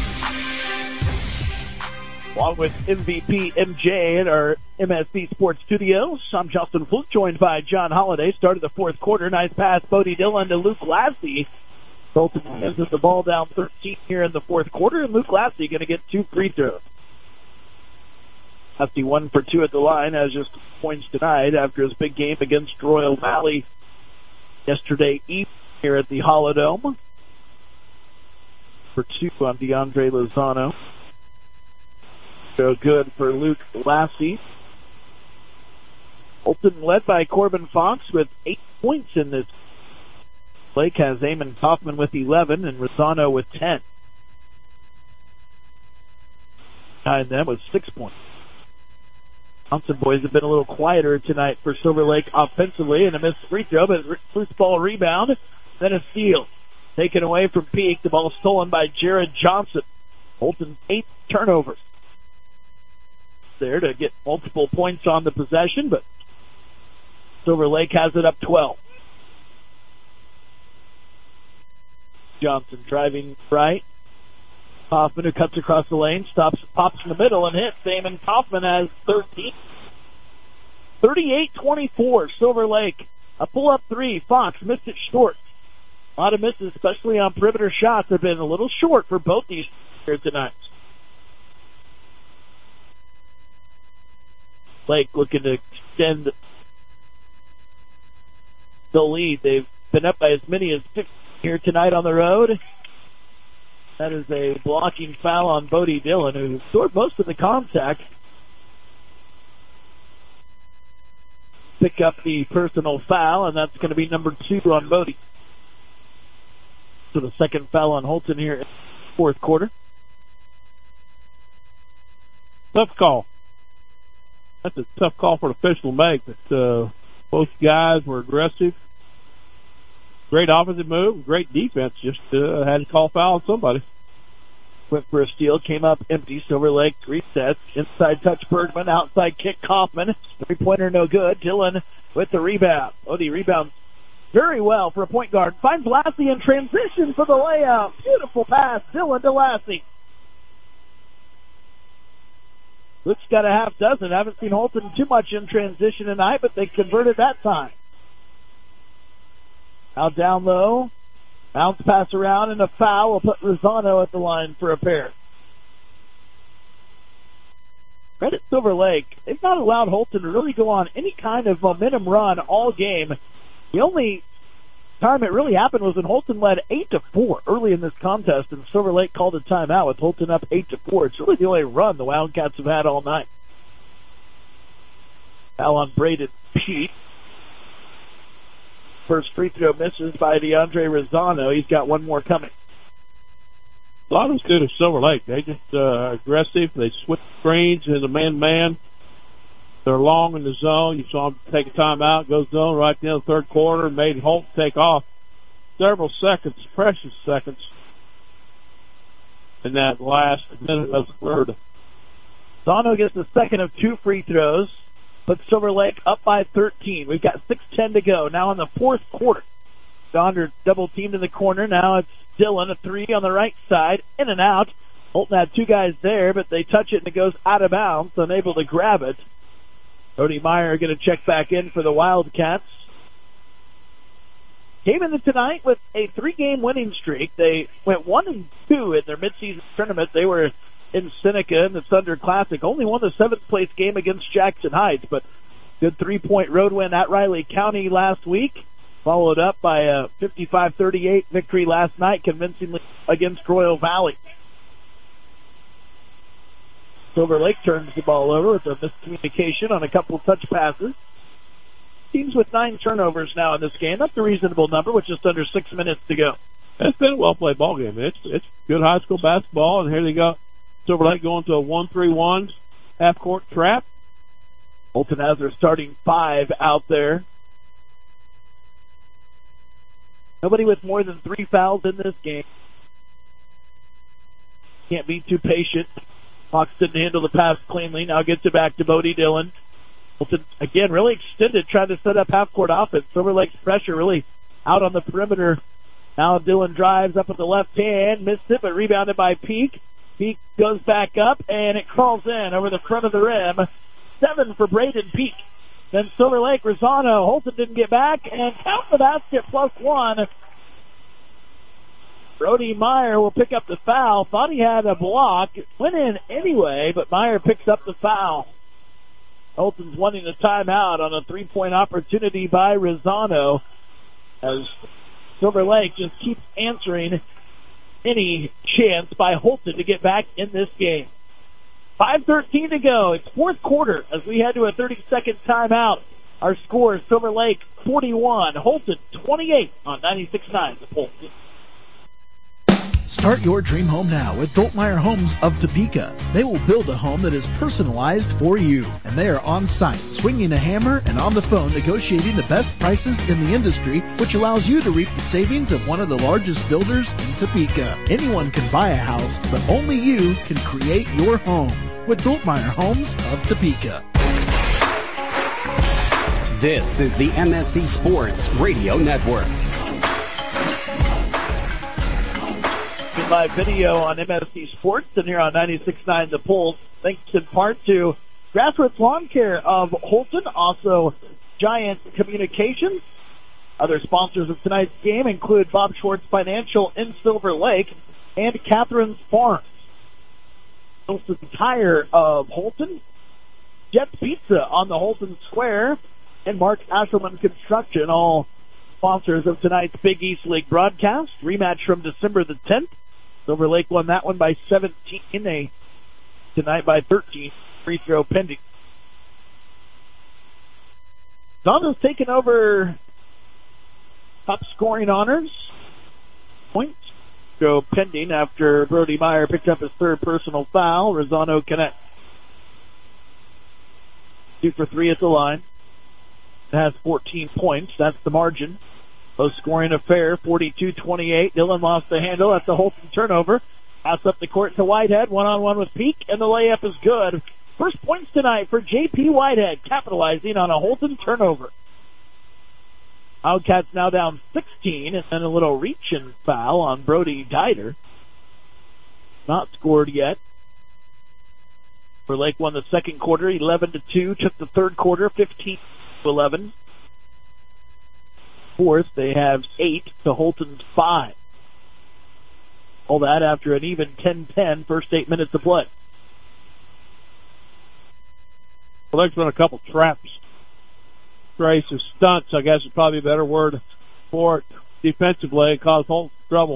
Speaker 3: Along with M V P M J at our M S C Sports Studios, I'm Justin Fluke, joined by John Holliday. Started the fourth quarter. Nice pass, Bodie Dillon to Luke Lassie. Colton ends the ball down thirteen here in the fourth quarter, and Luke Lassie going to get two free throws. Lassie one for two at the line, has just points tonight after his big game against Royal Valley yesterday evening here at the Holodome. For two on DeAndre Lozano. So good for Luke Lassie. Holton led by Corbin Fox with eight points in this. Lake has Eamon Kaufman with eleven and Rosano with ten. Behind them with six points. Johnson boys have been a little quieter tonight for Silver Lake offensively, and a missed free throw, but loose ball rebound, then a steal. Taken away from Peak, the ball stolen by Jared Johnson. Holton eight turnovers. There to get multiple points on the possession, but Silver Lake has it up twelve. Johnson driving right. Kaufman, who cuts across the lane, stops, pops in the middle, and hits. Eamon Kaufman has thirteen. thirty-eight twenty-four, Silver Lake. A pull-up three. Fox missed it short. A lot of misses, especially on perimeter shots, have been a little short for both these here tonight. Lake looking to extend the lead. They've been up by as many as six here tonight on the road. That is a blocking foul on Bodie Dillon, who scored most of the contact. Pick up the personal foul, and that's going to be number two on Bodie. So the second foul on Holton here in the fourth quarter.
Speaker 1: Tough call. That's a tough call for the official to make, but uh, both guys were aggressive. Great offensive move, great defense. Just uh, had to call foul on somebody. Went for a steal, came up empty. Silver Lake resets. Inside touch Bergman, outside kick Kaufman. Three-pointer no good. Dillon with the rebound. Odie rebounds very well for a point guard. Finds Lassie in transition for the layup. Beautiful pass. Dillon to Lassie. Luke's got a half dozen. Haven't seen Holton too much in transition tonight, but they converted that time. Now down low. Bounce pass around and a foul will put Rosano at the line for a pair. Credit Silver Lake. They've not allowed Holton to really go on any kind of momentum run all game. The only time it really happened was when Holton led eight to four early in this contest, and Silver Lake called a timeout with Holton up eight to four. It's really the only run the Wildcats have had all night. Foul on Braden Peete. First free throw misses by DeAndre Rosano. He's got one more coming. A lot of good at Silver Lake. They just uh, aggressive. They switch screens as a man-man. They're long in the zone. You saw him take a timeout, go zone right in the third quarter, made Holt take off several seconds, precious seconds, in that last minute of the third.
Speaker 3: Zano gets the second of two free throws, puts Silver Lake up by thirteen. We've got six ten to go. Now in the fourth quarter. Donder double teamed in the corner. Now it's Dillon, a three on the right side, in and out. Holton had two guys there, but they touch it and it goes out of bounds, unable to grab it. Brody Meyer going to check back in for the Wildcats. Came into tonight with a three-game winning streak. They went one and two in their midseason tournament. They were in Seneca in the Thunder Classic. Only won the seventh-place game against Jackson Heights, but good three-point road win at Riley County last week, followed up by a fifty-five thirty-eight victory last night, convincingly against Royal Valley. Silver Lake turns the ball over with a miscommunication on a couple of touch passes. Teams with nine turnovers now in this game. That's a reasonable number with just under six minutes to go.
Speaker 1: It's been a well-played ball game. It's it's good high school basketball, and here they go. Silver Lake going to a one three one half-court trap.
Speaker 3: Holton has their starting five out there. Nobody with more than three fouls in this game. Can't be too patient. Hawks didn't handle the pass cleanly. Now gets it back to Bodie Dillon. Holton, again, really extended, trying to set up half-court offense. Silver Lake's pressure really out on the perimeter. Now Dillon drives up with the left hand, missed it, but rebounded by Peak. Peak goes back up, and it crawls in over the front of the rim. Seven for Braden Peak. Then Silver Lake, Rosano. Holton didn't get back, and count the basket, plus one. Brody Meyer will pick up the foul. Thought he had a block. Went in anyway, but Meyer picks up the foul. Holton's wanting a timeout on a three-point opportunity by Rosano, as Silver Lake just keeps answering any chance by Holton to get back in this game. five thirteen to go. It's fourth quarter as we head to a thirty-second timeout. Our score is Silver Lake forty-one, Holton twenty-eight on ninety-six point nine. The Pulse.
Speaker 5: Start your dream home now with Doltmeyer Homes of Topeka. They will build a home that is personalized for you, and they are on site, swinging a hammer and on the phone negotiating the best prices in the industry, which allows you to reap the savings of one of the largest builders in Topeka. Anyone can buy a house, but only you can create your home with Doltmeyer Homes of Topeka.
Speaker 11: This is the M S C Sports Radio Network.
Speaker 3: Live video on M S C Sports and here on ninety-six point nine The Pulse. Thanks in part to Grassroots Lawn Care of Holton, also Giant Communications. Other sponsors of tonight's game include Bob Schwartz Financial in Silver Lake and Catherine's Farms. Wilson Tire of Holton, Jets Pizza on the Holton Square, and Mark Asherman Construction, all sponsors of tonight's Big East League broadcast. Rematch from December the tenth. Silver Lake won that one by seventeen. They tonight by thirteen. Free throw pending. Donna's taken over top scoring honors. Points go pending after Brody Meyer picked up his third personal foul. Rosano connects. Two for three at the line. It has fourteen points. That's the margin. Low scoring affair, forty-two twenty-eight. Dillon lost the handle. That's a Holton turnover. Pass up the court to Whitehead. One-on-one with Peak, and the layup is good. First points tonight for J P Whitehead, capitalizing on a Holton turnover. Wildcats now down sixteen, and then a little reach and foul on Brody Dieter. Not scored yet. For Lake won the second quarter, eleven to two. Took the third quarter, fifteen to eleven. Fourth, they have eight to Holton's five. All that after an even ten ten, first eight minutes of play.
Speaker 1: Well, there's been a couple traps. Trace or stunts, I guess is probably a better word for it. Defensively, it caused Holton trouble.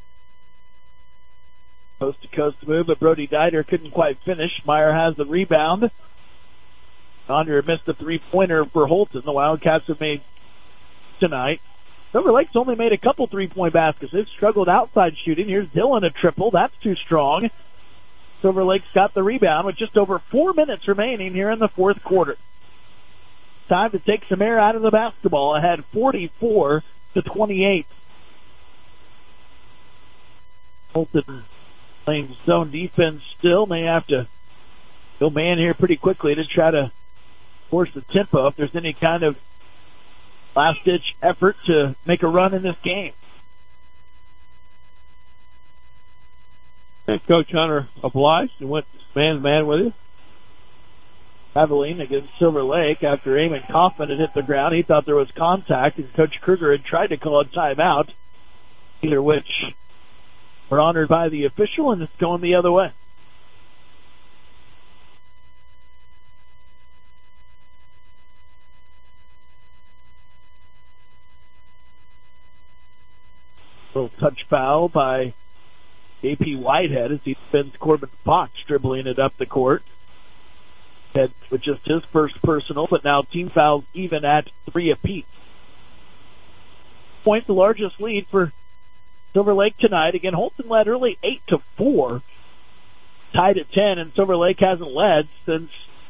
Speaker 3: Coast to coast move, but Brody Dieter couldn't quite finish. Meyer has the rebound. Donder missed a three-pointer for Holton. The Wildcats have made tonight. Silver Lake's only made a couple three-point baskets. They've struggled outside shooting. Here's Dillon, a triple. That's too strong. Silver Lake's got the rebound with just over four minutes remaining here in the fourth quarter. time to take some air out of the basketball, ahead forty-four to twenty-eight. Holton playing zone defense still. May have to go man here pretty quickly to try to force the tempo if there's any kind of last-ditch effort to make a run in this game.
Speaker 1: And Coach Hunter obliged and went man-to-man with him.
Speaker 3: Traveling against Silver Lake after Eamon Kaufman had hit the ground. He thought there was contact, and Coach Kruger had tried to call a timeout, either which were honored by the official, and it's going the other way. Little touch foul by A P Whitehead as he defends Corbin Fox, dribbling it up the court. Head with just his first personal, but now team fouls even at three apiece. Point the largest lead for Silver Lake tonight. Again, Holton led early eight to four, tied at ten, and Silver Lake hasn't led since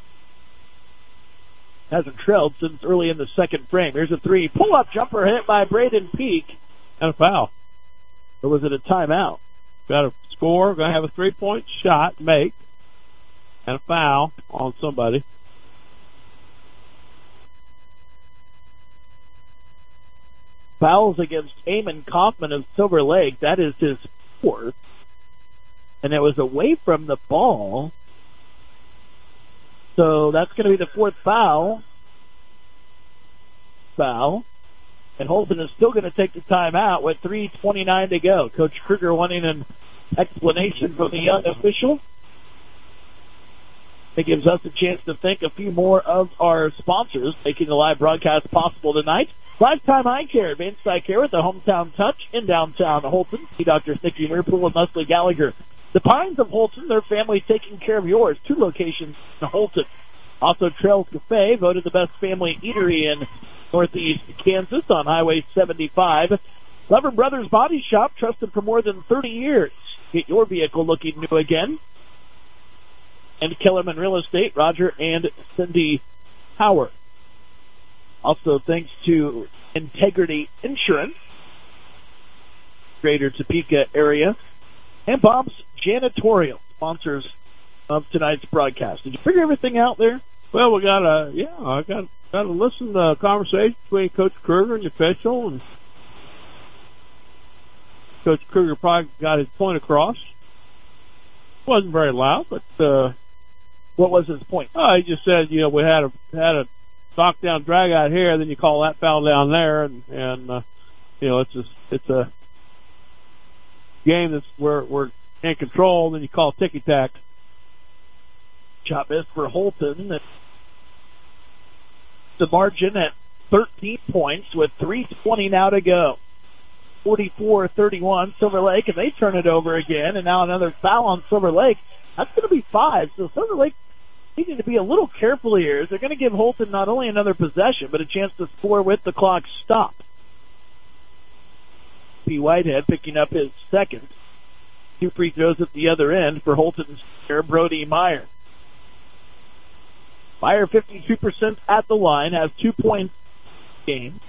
Speaker 3: hasn't trailed since early in the second frame. Here's a three, pull up jumper hit by Braden Peak,
Speaker 1: and a foul.
Speaker 3: Or was it a timeout?
Speaker 1: Got to score, going to have a three-point shot, make, and a foul on somebody.
Speaker 3: Fouls against Eamon Kaufman of Silver Lake. That is his fourth. And it was away from the ball. So that's going to be the fourth foul. Foul. And Holton is still going to take the timeout with three twenty-nine to go. Coach Kruger wanting an explanation from the young official. It gives us a chance to thank a few more of our sponsors making the live broadcast possible tonight. Lifetime Eye Care, advanced eye care with a hometown touch in downtown Holton. See Doctor Nicky Mirpool and Leslie Gallagher. The Pines of Holton, their family taking care of yours. Two locations in Holton. Also Trails Cafe, voted the best family eatery in Northeast Kansas on Highway seventy-five. Lever Brothers Body Shop, trusted for more than thirty years. Get your vehicle looking new again. And Kellerman Real Estate, Roger and Cindy Howard. Also thanks to Integrity Insurance, Greater Topeka area. And Bob's Janitorial, sponsors of tonight's broadcast. Did you figure everything out there?
Speaker 1: Well, we got a, yeah, I got, got to listen to a conversation between Coach Kruger and the official, and Coach Kruger probably got his point across. Wasn't very loud, but, uh,
Speaker 3: what was his point?
Speaker 1: Oh, he just said, you know, we had a, had a knockdown drag out here, then you call that foul down there, and, and, uh, you know, it's just, it's a game that's, we're, we're in control, then you call ticky-tack.
Speaker 3: Shot missed for Holton. The margin at thirteen points with three twenty now to go. forty-four thirty-one Silver Lake, and they turn it over again, and now another foul on Silver Lake. That's going to be five, so Silver Lake needing to be a little careful here. They're going to give Holton not only another possession, but a chance to score with the clock stopped. P. Whitehead picking up his second. Two free throws at the other end for Holton's player, Brody Meyer. Meyer, fifty-two percent at the line, has two points game.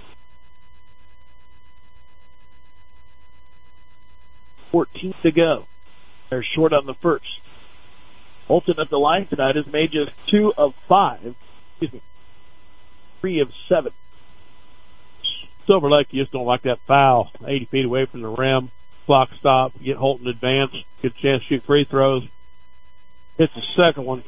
Speaker 3: fourteen to go. They're short on the first. Holton at the line tonight has made just two of five. Excuse me. Three of seven.
Speaker 1: Silver Lake, you just don't like that foul. eighty feet away from the rim. Clock stop. Get Holton advanced. Get a chance to shoot free throws. Hits the second one.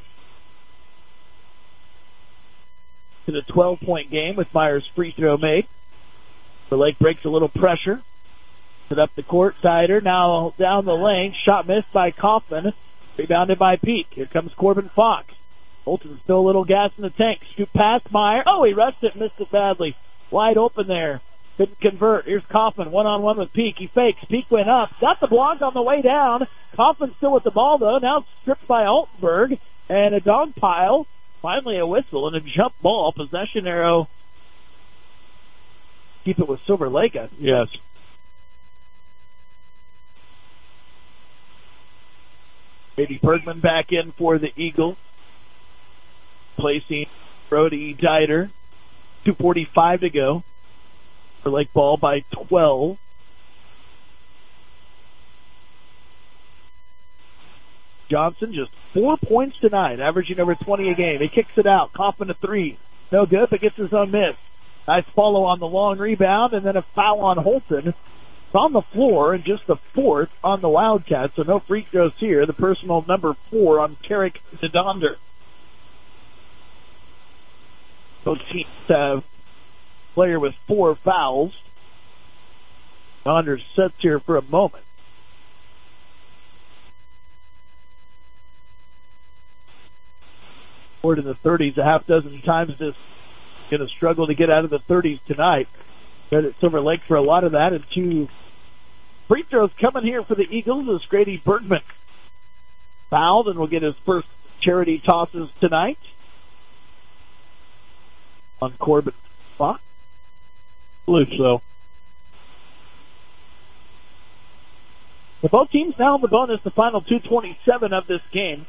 Speaker 3: To the twelve-point game with Meyer's free throw made. The Lake breaks a little pressure. Put up the court, Sider now down the lane. Shot missed by Kaufman. Rebounded by Peak. Here comes Corbin Fox. Holton still a little gas in the tank. Scoop past Meyer. Oh, he rushed it, missed it badly. Wide open there. Couldn't convert. Here's Kaufman, one-on-one with Peak. He fakes. Peak went up. Got the block on the way down. Kaufman still with the ball, though. Now stripped by Altenberg. And a dog pile. Finally a whistle and a jump ball. Possession arrow. Keep it with Silver Lake. I think.
Speaker 1: Yes.
Speaker 3: Brady Bergman back in for the Eagles. Placing Brody Dieter. two forty-five to go. For Lake ball by twelve. Johnson just four points tonight, averaging over twenty a game. He kicks it out. Kaufman a three. No good, but gets his own miss. Nice follow on the long rebound, and then a foul on Holton. It's on the floor, and just the fourth on the Wildcats, so no free throws here. The personal number four on Carrick Dedonder. Both teams have a player with four fouls. Dedonder sits here for a moment. Forward in the thirties a half dozen times this. Going to struggle to get out of the thirties tonight. Credit Silver Lake for a lot of that. And two free throws coming here for the Eagles as Grady Bergman fouled and will get his first charity tosses tonight on Corbin Fox.
Speaker 1: Believe so.
Speaker 3: The both teams now in the bonus, the final two twenty-seven of this game.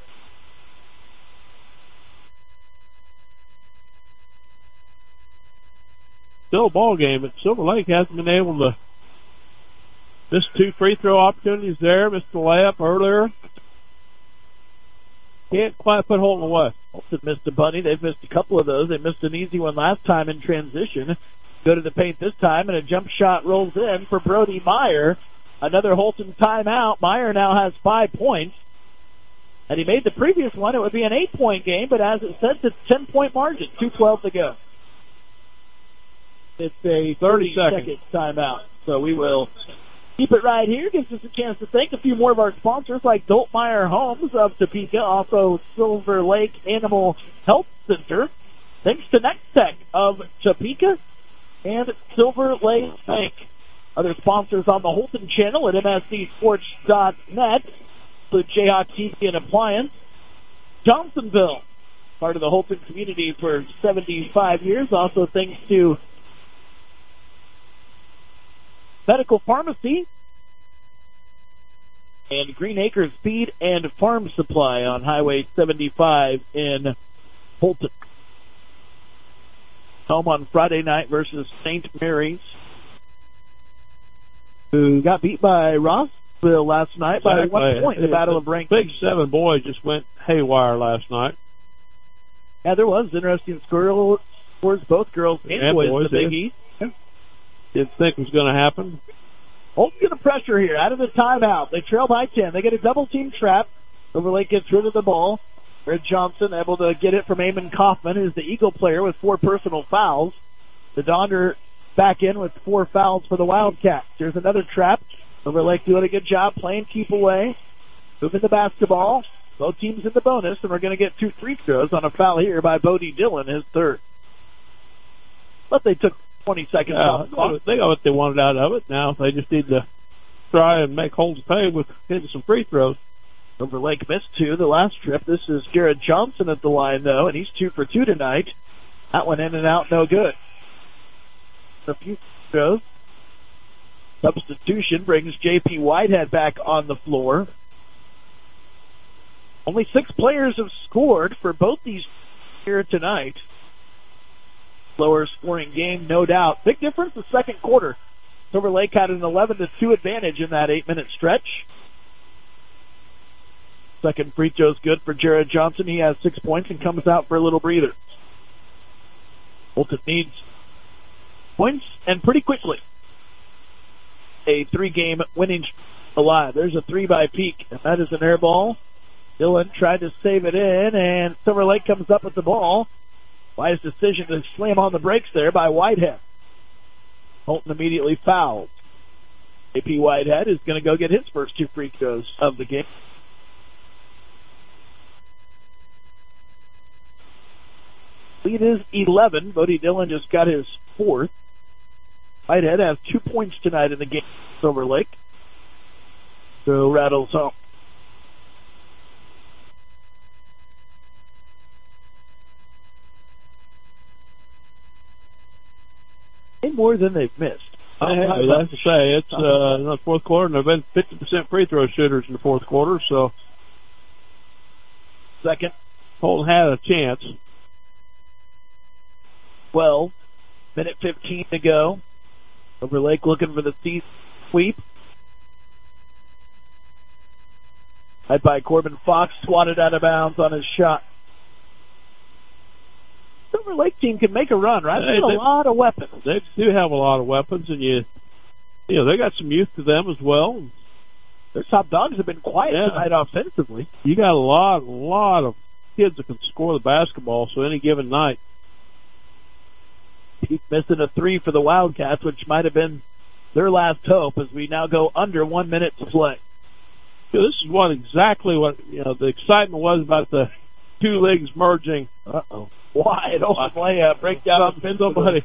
Speaker 1: Still a ball game, but Silver Lake hasn't been able to miss two free throw opportunities there. Missed the layup earlier. Can't quite put Holton away.
Speaker 3: Holton missed a bunny. They've missed a couple of those. They missed an easy one last time in transition. Go to the paint this time, and a jump shot rolls in for Brody Meyer. Another Holton timeout. Meyer now has five points. And he made the previous one. It would be an eight-point game, but as it says, it's a ten-point margin. two twelve to go. It's a thirty-second timeout. So we will keep it right here. Gives us a chance to thank a few more of our sponsors like Doltmeyer Homes of Topeka, also Silver Lake Animal Health Center. Thanks to Next Tech of Topeka and Silver Lake Bank. Other sponsors on the Holton channel at M S C Sports dot net include Jayhawk T V and Appliance. Johnsonville, part of the Holton community for seventy-five years. Also thanks to Medical Pharmacy and Green Acres Feed and Farm Supply on Highway seventy-five in Holton. Home on Friday night versus Saint Mary's, who got beat by Rossville last night by
Speaker 1: Exactly.
Speaker 3: one point in the Battle of Rankin.
Speaker 1: Big Seven boys just went haywire last night.
Speaker 3: Yeah, there was interesting score scores. Both girls and,
Speaker 1: And
Speaker 3: boys,
Speaker 1: boys,
Speaker 3: the Big
Speaker 1: yeah.
Speaker 3: East.
Speaker 1: Didn't think it was going to happen.
Speaker 3: Holton's going to pressure here out of the timeout. They trail by ten. They get a double team trap. Silver Lake gets rid of the ball. Red Johnson able to get it from Eamon Kaufman, who's the Eagle player with four personal fouls. The Donder back in with four fouls for the Wildcats. Here's another trap. Silver Lake doing a good job playing keep away. Moving the basketball. Both teams in the bonus, and we're going to get two free throws on a foul here by Bodie Dillon, his third. But they took twenty seconds
Speaker 1: Yeah,
Speaker 3: off the clock.
Speaker 1: they got what they wanted out of it. Now they just need to try and make Holton pay with hitting some free throws.
Speaker 3: Silver Lake missed two the last trip. This is Garrett Johnson at the line, though, and he's two for two tonight. That one in and out, no good. A few throws. Substitution brings J P Whitehead back on the floor. Only six players have scored for both these here tonight. Lower scoring game, no doubt. Big difference the second quarter. Silver Lake had an eleven to two advantage in that eight-minute stretch. Second free throw's good for Jared Johnson. He has six points and comes out for a little breather. Holton needs points, and pretty quickly. A three-game winning alive. There's a three by Peak, and that is an air ball. Dillon tried to save it in, and Silver Lake comes up with the ball. Wise decision to slam on the brakes there by Whitehead. Holton immediately fouled. A P Whitehead is going to go get his first two free throws of the game. Lead is eleven. Bodie Dillon just got his fourth. Whitehead has two points tonight in the game. Silver Lake. So rattles home. More than they've missed.
Speaker 1: I have to say, it's uh, in the fourth quarter, and they've been fifty percent free throw shooters in the fourth quarter, so.
Speaker 3: Second.
Speaker 1: Holton had a chance.
Speaker 3: twelve Minute fifteen to go. Silver Lake looking for the season sweep. Led by Corbin Fox, swatted out of bounds on his shot. Silver Lake team can make a run, right? They have a lot of weapons.
Speaker 1: They do have a lot of weapons, and you, you know, they got some youth to them as well.
Speaker 3: Their top dogs have been quiet
Speaker 1: yeah.
Speaker 3: tonight offensively.
Speaker 1: You got a lot, a lot of kids that can score the basketball, so any given night.
Speaker 3: Keep missing a three for the Wildcats, which might have been their last hope as we now go under one minute to play.
Speaker 1: So this is what exactly what you know the excitement was about the two leagues merging.
Speaker 3: Uh-oh. Wide open layup, breakdown of somebody.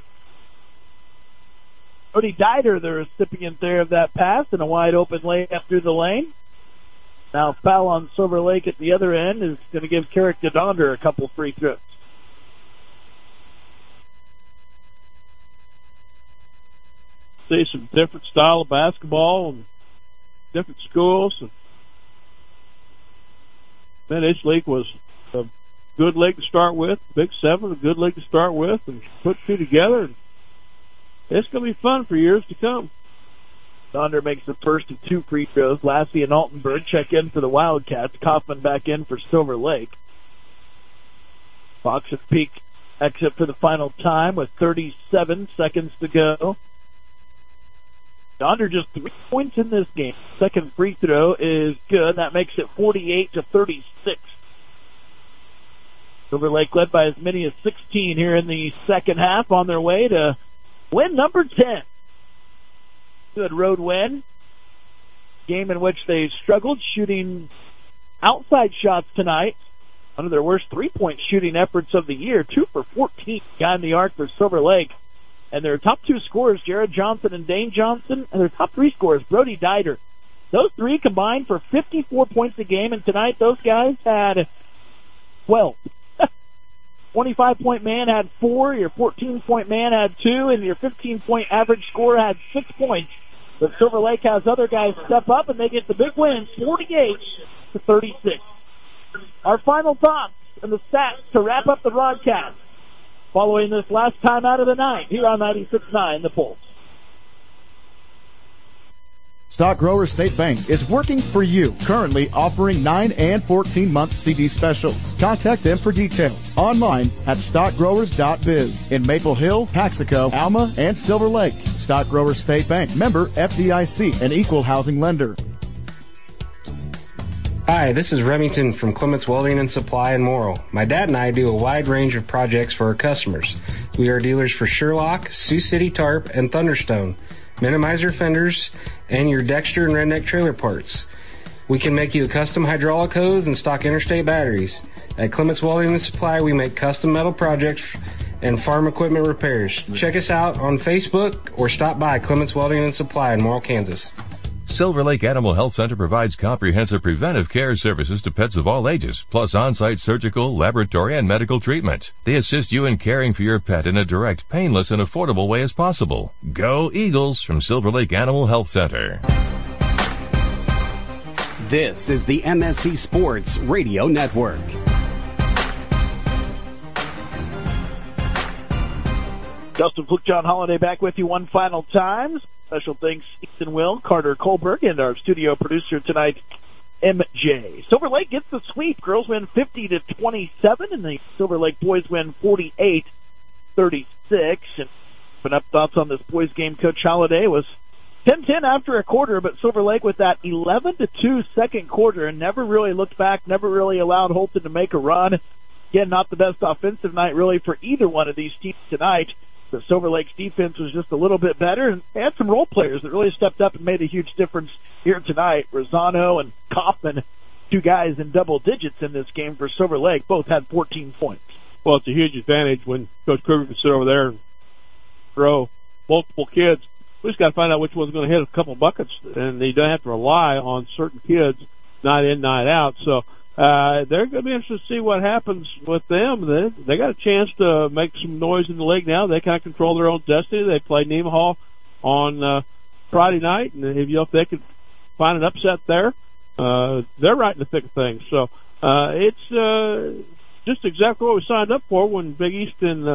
Speaker 3: Brody Dieter, the recipient there of that pass, and a wide open layup through the lane. Now foul on Silver Lake at the other end is going to give Carrick DeDonder a couple free throws.
Speaker 1: See some different style of basketball and different schools. And then each league was a good league to start with. Big Seven, a good league to start with, and put two together. And it's going to be fun for years to come.
Speaker 3: Donder makes the first of two free throws. Lassie and Altenberg check in for the Wildcats. Kaufman back in for Silver Lake. Fox and Peak exit for the final time with thirty-seven seconds to go. Donder just three points in this game. Second free throw is good. That makes it forty-eight to thirty-six. Silver Lake led by as many as sixteen here in the second half, on their way to win number ten. Good road win. Game in which they struggled shooting outside shots tonight. One of their worst three-point shooting efforts of the year. Two for fourteen behind the arc for Silver Lake. And their top two scorers, Jared Johnson and Dane Johnson, and their top three scorers, Brody Dieter. Those three combined for fifty-four points a game, and tonight those guys had twelve. twenty-five-point man had four, your fourteen-point man had two, and your fifteen-point average scorer had six points. But Silver Lake has other guys step up, and they get the big win, forty-eight to thirty-six. Our final thoughts and the stats to wrap up the broadcast following this last time out of the night here on ninety-six point nine The Pulse.
Speaker 4: Stock Grower State Bank is working for you, currently offering nine and fourteen month C D specials. Contact them for details online at stock growers dot biz in Maple Hill, Paxico, Alma, and Silver Lake. Stock Grower State Bank, member F D I C, an equal housing lender.
Speaker 13: Hi, this is Remington from Clements Welding and Supply in Morrill. My dad and I do a wide range of projects for our customers. We are dealers for Sherlock, Sioux City Tarp, and Thunderstone, Minimizer fenders, and your Dexter and Redneck trailer parts. We can make you a custom hydraulic hose and stock interstate batteries. At Clements Welding and Supply, we make custom metal projects and farm equipment repairs. Check us out on Facebook or stop by Clements Welding and Supply in Morrill, Kansas.
Speaker 12: Silver Lake Animal Health Center provides comprehensive preventive care services to pets of all ages, plus on-site surgical, laboratory, and medical treatment. They assist you in caring for your pet in a direct, painless, and affordable way as possible. Go Eagles from Silver Lake Animal Health Center.
Speaker 11: This is the M S C Sports Radio Network.
Speaker 3: Justin Fluke, John Holiday back with you one final time. Special thanks, Ethan Will, Carter Kohlberg, and our studio producer tonight, M J. Silver Lake gets the sweep. Girls win fifty to twenty-seven, and the Silver Lake boys win forty-eight thirty-six. And putting up thoughts on this boys game, Coach Holiday was ten ten after a quarter, but Silver Lake with that eleven to two second quarter and never really looked back, never really allowed Holton to make a run. Again, not the best offensive night really for either one of these teams tonight. The Silver Lake's defense was just a little bit better, and they had some role players that really stepped up and made a huge difference here tonight. Rosano and Kaufman, two guys in double digits in this game for Silver Lake, both had fourteen points.
Speaker 1: Well, it's a huge advantage when Coach Kruger can sit over there and throw multiple kids. We just got to find out which one's going to hit a couple buckets, and they don't have to rely on certain kids night in, night out. So Uh, they're going to be interested to see what happens with them. They, they got a chance to make some noise in the league now. They kind of control their own destiny. They played Nemaha on uh, Friday night, and if, you know, if they could find an upset there, uh, they're right in the thick of things. So uh, it's uh, just exactly what we signed up for when Big East and uh,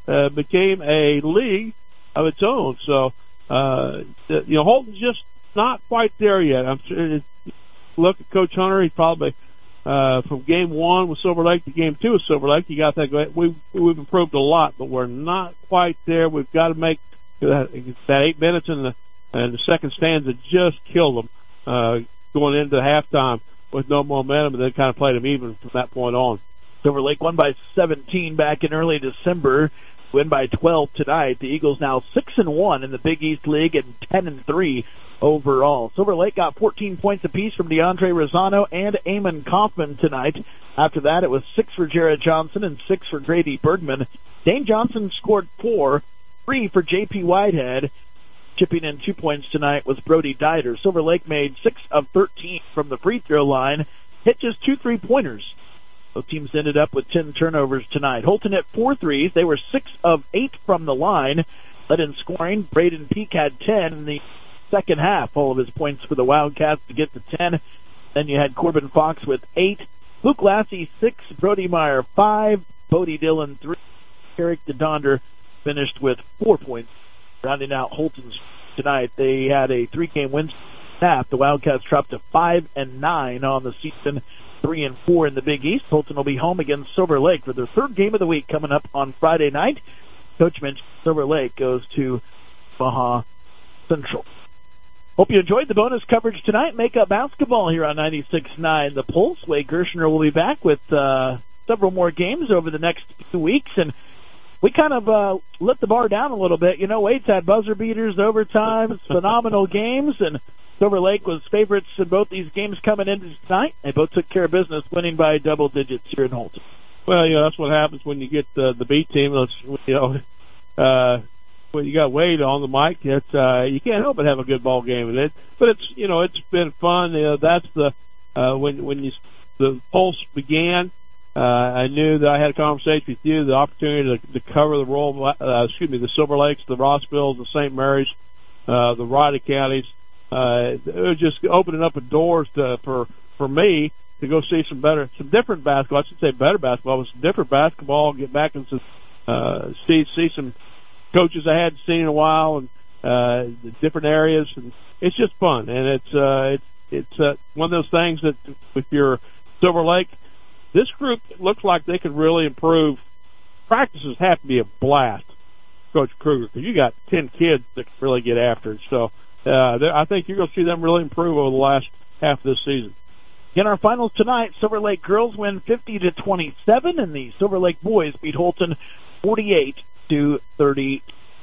Speaker 1: uh, became a league of its own. So, uh, you know, Holton's just not quite there yet. I'm sure. It, look at Coach Hunter. He's probably uh, from game one with Silver Lake to game two with Silver Lake. You got that. Great. We we've improved a lot, but we're not quite there. We've got to make that, that eight minutes in the and the second stanza just killed them uh, going into halftime with no momentum, and then kind of played them even from that point on.
Speaker 3: Silver Lake won by seventeen back in early December. Win by twelve tonight. The Eagles now six and one in the Big East League and ten and three overall. Silver Lake got fourteen points apiece from DeAndre Rosano and Eamon Kaufman tonight. After that, it was six for Jared Johnson and six for Grady Bergman. Dane Johnson scored four, three for J P Whitehead. Chipping in two points tonight was Brody Dieter. Silver Lake made six of thirteen from the free throw line, hit just two three-pointers. Both teams ended up with ten turnovers tonight. Holton hit four threes. They were six of eight from the line. Led in scoring, Braden Peak had ten in the second half. All of his points for the Wildcats to get to ten. Then you had Corbin Fox with eight. Luke Lassie, six. Brody Meyer, five. Bodie Dillon, three. Eric DeDonder finished with four points. Rounding out Holton's tonight, they had a three-game win snap. The Wildcats dropped to five and nine on the season, three and four in the Big East. Holton will be home against Silver Lake for their third game of the week coming up on Friday night. Coach mentioned Silver Lake goes to Baja Central. Hope you enjoyed the bonus coverage tonight. Make-up basketball here on ninety-six point nine The Pulse. Wade Gershner will be back with uh, several more games over the next few weeks, and we kind of uh, let the bar down a little bit. You know, Wade's had buzzer beaters, overtimes, phenomenal games, and Silver Lake was favorites in both these games coming into tonight. They both took care of business, winning by double digits here in Holton.
Speaker 1: Well, you know, that's what happens when you get the, the B team. Let's, you know, uh, when you got Wade on the mic, it's, uh, you can't help but have a good ball game with it. But it's, you know, it's been fun. You know, that's the uh, when when you the Pulse began. Uh, I knew that I had a conversation with you, the opportunity to, to cover the role, uh, excuse me, the Silver Lakes, the Rossvilles, the Saint Mary's, uh, the Riley counties. Uh, it was just opening up the doors to, for for me to go see some better, some different basketball. I should say better basketball, but some different basketball. Get back and some, uh, see see some coaches I hadn't seen in a while, and uh, the different areas. And it's just fun, and it's uh, it's it's uh, one of those things that with your Silver Lake. This group looks like they could really improve. Practices have to be a blast, Coach Kruger, because you got ten kids that can really get after it. So uh, I think you're going to see them really improve over the last half of this season.
Speaker 3: In our finals tonight, Silver Lake girls win fifty to twenty-seven, and the Silver Lake boys beat Holton forty-eight to thirty.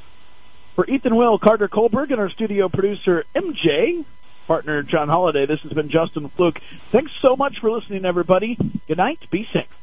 Speaker 3: For Ethan Will, Carter Kohlberg, and our studio producer M J, partner John Holliday, this has been Justin Fluke. Thanks so much for listening, everybody. Good night. Be safe.